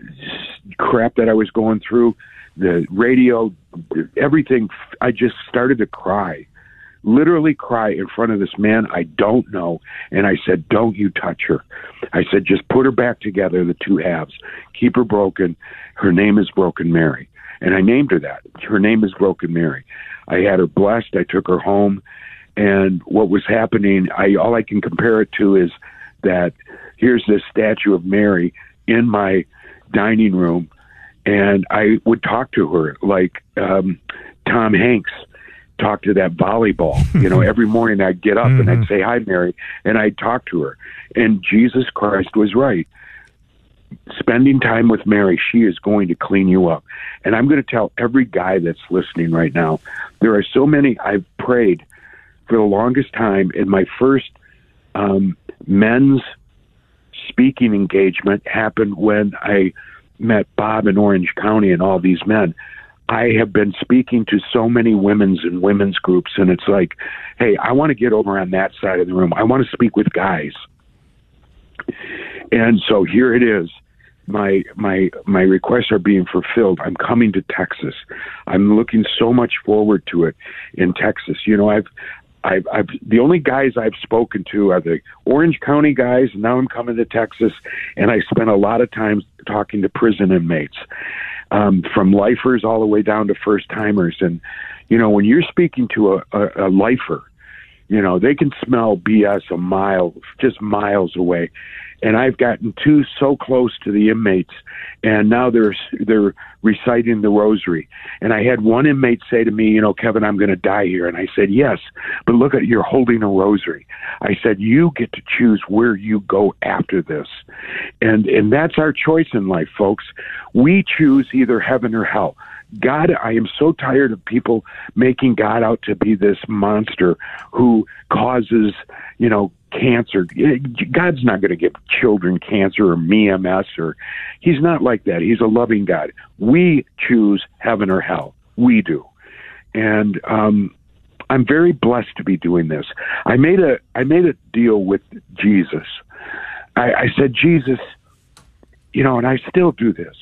[SPEAKER 13] crap that I was going through, the radio, everything, I just started to cry, literally cry in front of this man I don't know. And I said, don't you touch her. I said, just put her back together, the two halves. Keep her broken. Her name is Broken Mary. And I named her that. Her name is Broken Mary. I had her blessed. I took her home. And what was happening, I all I can compare it to is that here's this statue of Mary in my dining room, and I would talk to her like um, Tom Hanks talked to that volleyball. You know, every morning I'd get up mm-hmm. and I'd say, hi, Mary, and I'd talk to her. And Jesus Christ was right. Spending time with Mary, she is going to clean you up. And I'm going to tell every guy that's listening right now, there are so many, I've prayed for the longest time. In my first um, men's speaking engagement happened when I met Bob in Orange County and all these men. I have been speaking to so many women's and women's groups, and it's like, hey, I want to get over on that side of the room. I want to speak with guys. And so here it is. My my my requests are being fulfilled. I'm coming to Texas. I'm looking so much forward to it in Texas. You know, I've I've, I've the only guys I've spoken to are the Orange County guys. And now I'm coming to Texas, and I spent a lot of time talking to prison inmates, um, from lifers all the way down to first timers. And you know, when you're speaking to a, a, a lifer, you know, they can smell B S a mile, just miles away. And I've gotten too so close to the inmates, and now they're they're reciting the rosary. And I had one inmate say to me, you know, Kevin, I'm going to die here. And I said, yes, but look at, you're holding a rosary. I said, you get to choose where you go after this. And and that's our choice in life, folks. We choose either heaven or hell. God, I am so tired of people making God out to be this monster who causes, you know, cancer. God's not going to give children cancer or me M S, or he's not like that. He's a loving God. We choose heaven or hell. We do. And um, I'm very blessed to be doing this. I made a I made a deal with Jesus. I, I said, Jesus, you know, and I still do this.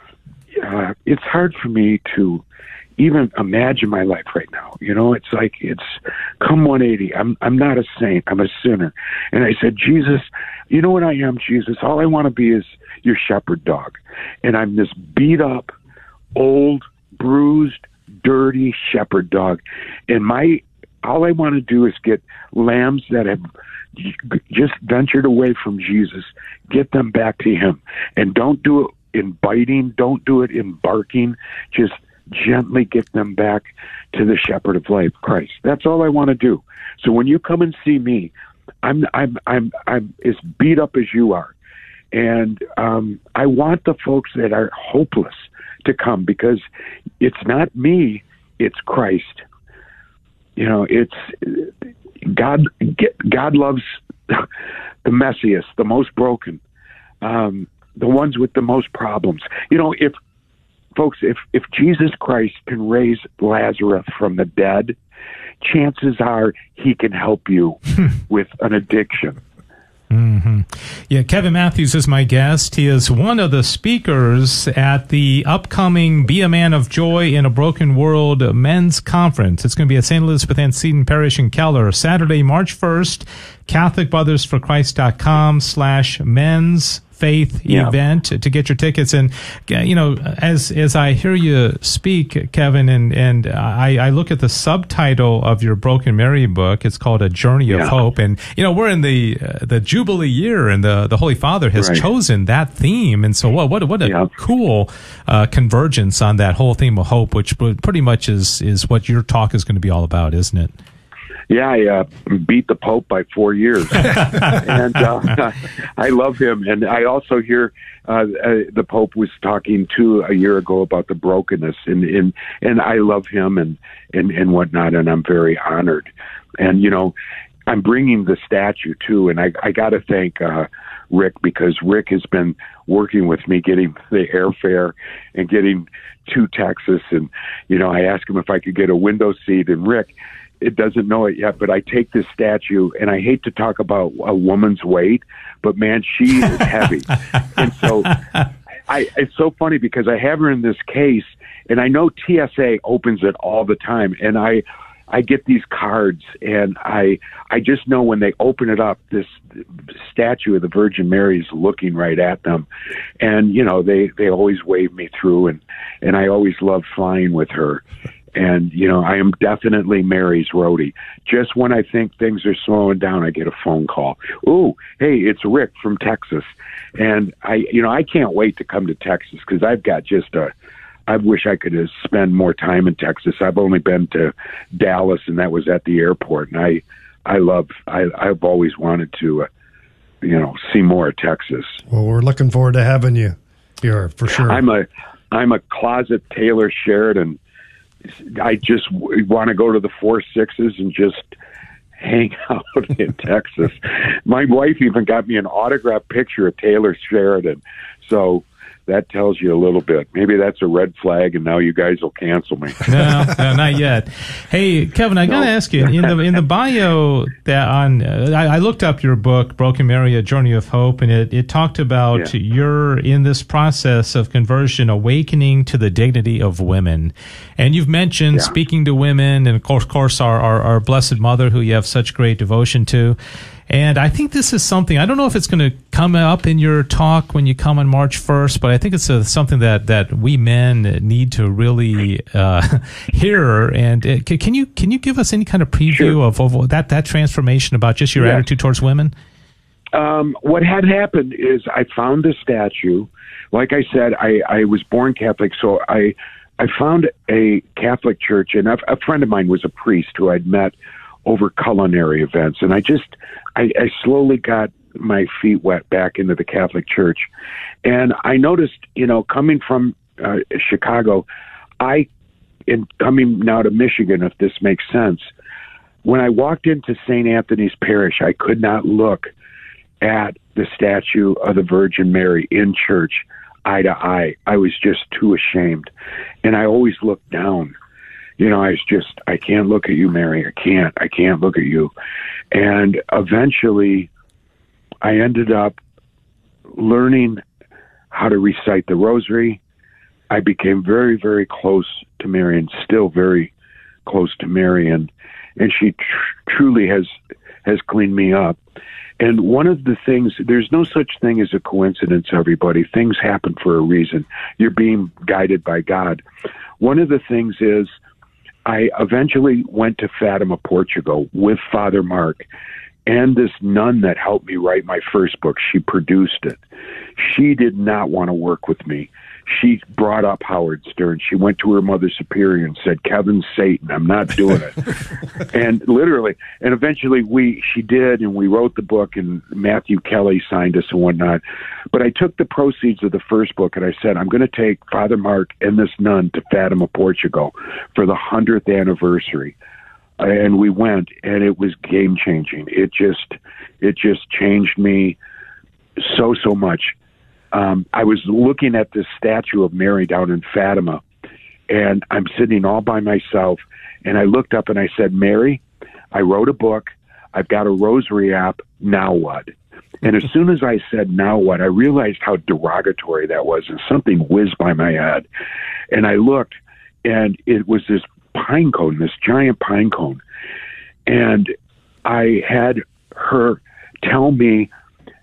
[SPEAKER 13] Uh, it's hard for me to even imagine my life right now. You know, it's like it's come one eighty. I'm I'm not a saint. I'm a sinner. And I said, Jesus, you know what I am, Jesus? All I want to be is your shepherd dog. And I'm this beat up, old, bruised, dirty shepherd dog. And my all I want to do is get lambs that have just ventured away from Jesus, get them back to him. And don't do it in biting, don't do it in barking, just gently get them back to the shepherd of life, Christ. That's all I want to do. So when you come and see me, I'm I'm I'm I'm as beat up as you are. And um, I want the folks that are hopeless to come, because it's not me, it's Christ. You know, it's God. God loves the messiest, the most broken, um, the ones with the most problems. You know, if folks, if if Jesus Christ can raise Lazarus from the dead, chances are he can help you with an addiction.
[SPEAKER 2] Mm-hmm. Yeah, Kevin Matthews is my guest. He is one of the speakers at the upcoming Be a Man of Joy in a Broken World Men's Conference. It's going to be at Saint Elizabeth Ann Seton Parish in Keller, Saturday, March first, Catholic Brothers for Christ dot com slash men's faith yeah. event to get your tickets. And, you know, as as I hear you speak, Kevin, and, and I, I look at the subtitle of your Broken Mary book, it's called A Journey yeah. of Hope. And, you know, we're in the uh, the Jubilee year, and the, the Holy Father has right. chosen that theme. And so what what, what a yeah. cool uh, convergence on that whole theme of hope, which pretty much is, is what your talk is going to be all about, isn't it?
[SPEAKER 13] Yeah, I uh, beat the Pope by four years, and uh, I love him. And I also hear uh, uh, the Pope was talking to a year ago about the brokenness, and and, and I love him and, and, and whatnot, and I'm very honored. And, you know, I'm bringing the statue, too, and I, I got to thank uh, Rick, because Rick has been working with me getting the airfare and getting to Texas. And, you know, I asked him if I could get a window seat, and Rick, it doesn't know it yet, but I take this statue, and I hate to talk about a woman's weight, but man, she is heavy. And so I, it's so funny because I have her in this case, and I know T S A opens it all the time, and I, I get these cards, and I, I just know when they open it up, this statue of the Virgin Mary is looking right at them. And, you know, they, they always wave me through, and, and I always love flying with her. And, you know, I am definitely Mary's roadie. Just when I think things are slowing down, I get a phone call. Ooh, hey, it's Rick from Texas. And I, you know, I can't wait to come to Texas, because I've got just a, I wish I could have spent more time in Texas. I've only been to Dallas, and that was at the airport. And I, I love, I, I've always wanted to, uh, you know, see more of Texas.
[SPEAKER 12] Well, we're looking forward to having you here for sure.
[SPEAKER 13] I'm a, I'm a closet Taylor Sheridan. I just w- want to go to the Four Sixes and just hang out in Texas. My wife even got me an autographed picture of Taylor Sheridan. So that tells you a little bit. Maybe that's a red flag, and now you guys will cancel me.
[SPEAKER 2] No, no, not yet. Hey, Kevin, I got to no. ask you, in the in the bio that on, uh, I, I looked up your book, Broken Mary, A Journey of Hope, and it, it talked about yeah. you're in this process of conversion, awakening to the dignity of women. And you've mentioned yeah. speaking to women, and of course, course our, our, our Blessed Mother, who you have such great devotion to. And I think this is something, I don't know if it's going to come up in your talk when you come on March first, but I think it's a, something that, that we men need to really uh, hear. And uh, can you can you give us any kind of preview sure. of, of that, that transformation about just your yes. attitude towards women?
[SPEAKER 13] Um, what had happened is I found the statue. Like I said, I, I was born Catholic, so I, I found a Catholic church, and a, a friend of mine was a priest who I'd met over culinary events, and I just I, I slowly got my feet wet back into the Catholic Church. And I noticed, you know, coming from uh, Chicago, I, in coming now to Michigan, if this makes sense, when I walked into Saint Anthony's Parish, I could not look at the statue of the Virgin Mary in church eye to eye. I was just too ashamed. And I always looked down. You know, I was just, I can't look at you, Mary. I can't, I can't look at you. And eventually I ended up learning how to recite the rosary. I became very, very close to Mary, and still very close to Mary. And, and she tr- truly has, has cleaned me up. And one of the things, there's no such thing as a coincidence, everybody. Things happen for a reason. You're being guided by God. One of the things is I eventually went to Fatima, Portugal with Father Mark, and this nun that helped me write my first book. She produced it. She did not want to work with me. She brought up Howard Stern. She went to her mother superior and said, "Kevin's Satan. I'm not doing it." And literally, and eventually we, she did, and we wrote the book, and Matthew Kelly signed us and whatnot. But I took the proceeds of the first book and I said, I'm going to take Father Mark and this nun to Fatima, Portugal for the hundredth anniversary. And we went, and it was game changing. It just, it just changed me so, so much. Um, I was looking at this statue of Mary down in Fatima, and I'm sitting all by myself, and I looked up and I said, "Mary, I wrote a book. I've got a rosary app. Now what?" And as soon as I said, "Now what?" I realized how derogatory that was, and something whizzed by my head. And I looked, and it was this pine cone, this giant pine cone. And I had her tell me,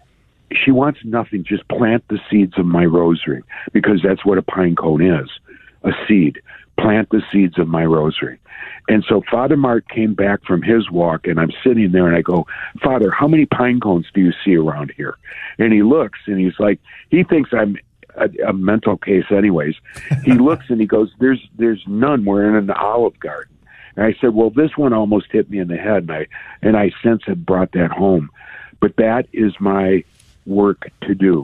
[SPEAKER 13] she wants nothing, just plant the seeds of my rosary, because that's what a pine cone is, a seed. Plant the seeds of my rosary. And so Father Mark came back from his walk, and I'm sitting there, and I go, "Father, how many pine cones do you see around here?" And he looks, and he's like, he thinks I'm a, a mental case anyways. He looks, and he goes, there's there's none. We're in an olive garden. And I said, well, this one almost hit me in the head, and I, and I since had brought that home. But that is my work to do,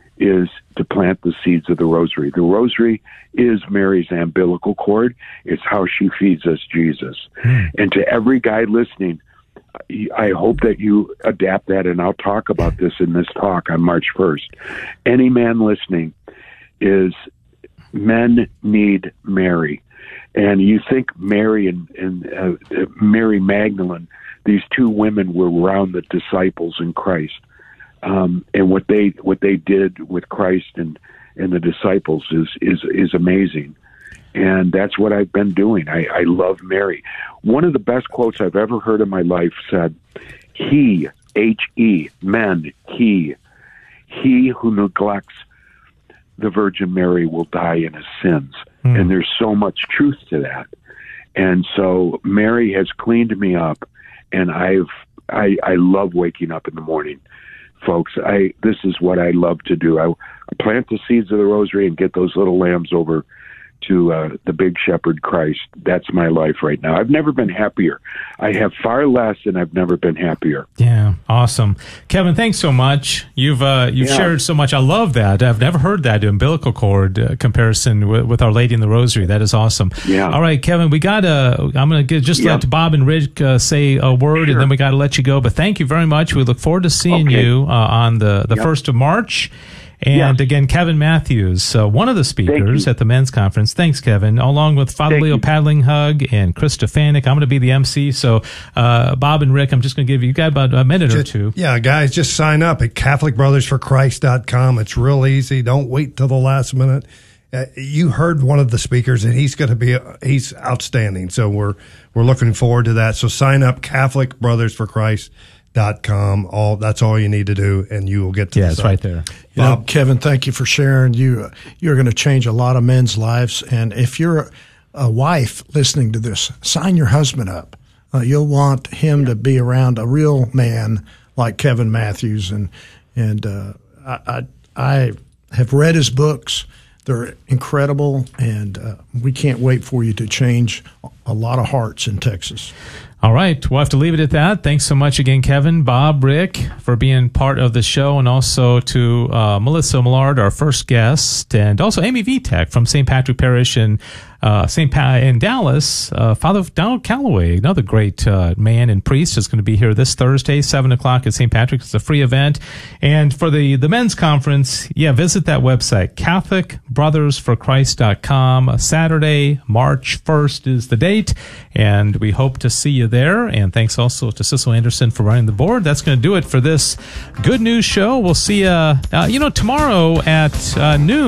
[SPEAKER 13] is to plant the seeds of the rosary. The rosary is Mary's umbilical cord. It's how she feeds us Jesus. Mm. And to every guy listening, I hope that you adapt that, and I'll talk about this in this talk on March first. Any man listening is, men need Mary. And you think Mary and, and uh, Mary Magdalene, these two women were around the disciples in Christ. Um, and what they what they did with Christ and, and the disciples is, is is amazing. And that's what I've been doing. I, I love Mary. One of the best quotes I've ever heard in my life said, "He, H E, men, he, he who neglects the Virgin Mary will die in his sins." Mm. And there's so much truth to that. And so Mary has cleaned me up, and I've I, I love waking up in the morning. Folks, I this is what I love to do. I, I plant the seeds of the rosary and get those little lambs over to uh, the big shepherd Christ. That's my life right now. I've never been happier. I have far less, and I've never been happier.
[SPEAKER 2] Yeah, awesome. Kevin, thanks so much. You've uh, you've yeah. shared so much. I love that. I've never heard that umbilical cord uh, comparison with, with Our Lady in the Rosary. That is awesome. Yeah. All right, Kevin, we got to, I'm going to just yeah. let Bob and Rick uh, say a word, sure. and then we got to let you go. But thank you very much. We look forward to seeing okay. you uh, on the, the yep. first of March. And yes. again, Kevin Matthews, uh, one of the speakers at the men's conference. Thanks, Kevin. Along with Father Thank Leo you. Padlinghug and Chris Stefanik. I'm going to be the M C. So, uh, Bob and Rick, I'm just going to give you, you got about a minute
[SPEAKER 12] just,
[SPEAKER 2] or two.
[SPEAKER 12] Yeah, guys, just sign up at Catholic Brothers for Christ dot com. It's real easy. Don't wait till the last minute. Uh, you heard one of the speakers, and he's going to be, uh, he's outstanding. So we're, we're looking forward to that. So sign up, Catholic Brothers for Christ dot com. All that's all you need to do, and you will get to
[SPEAKER 2] yeah,
[SPEAKER 12] the
[SPEAKER 2] it's
[SPEAKER 12] site.
[SPEAKER 2] right there.
[SPEAKER 10] You know, Kevin, thank you for sharing. You you're going to change a lot of men's lives, and if you're a, a wife listening to this, sign your husband up. Uh, you'll want him to be around a real man like Kevin Matthews, and and uh, I, I I have read his books. They're incredible, and uh, we can't wait for you to change a lot of hearts in Texas.
[SPEAKER 2] All right. We'll have to leave it at that. Thanks so much again, Kevin, Bob, Rick, for being part of the show, and also to uh, Melissa Millard, our first guest, and also Amy Vitek from Saint Patrick Parish in uh, Saint Pa- in Dallas. Uh, Father Donald Calloway, another great uh, man and priest, is going to be here this Thursday, seven o'clock at Saint Patrick's. It's a free event. And for the, the men's conference, yeah, visit that website, Catholic Brothers for Christ dot com. Saturday, March first is the date, and we hope to see you there. And thanks also to Cecil Anderson for running the board. That's going to do it for this Good News Show. We'll see you, uh, you know, tomorrow at uh, noon.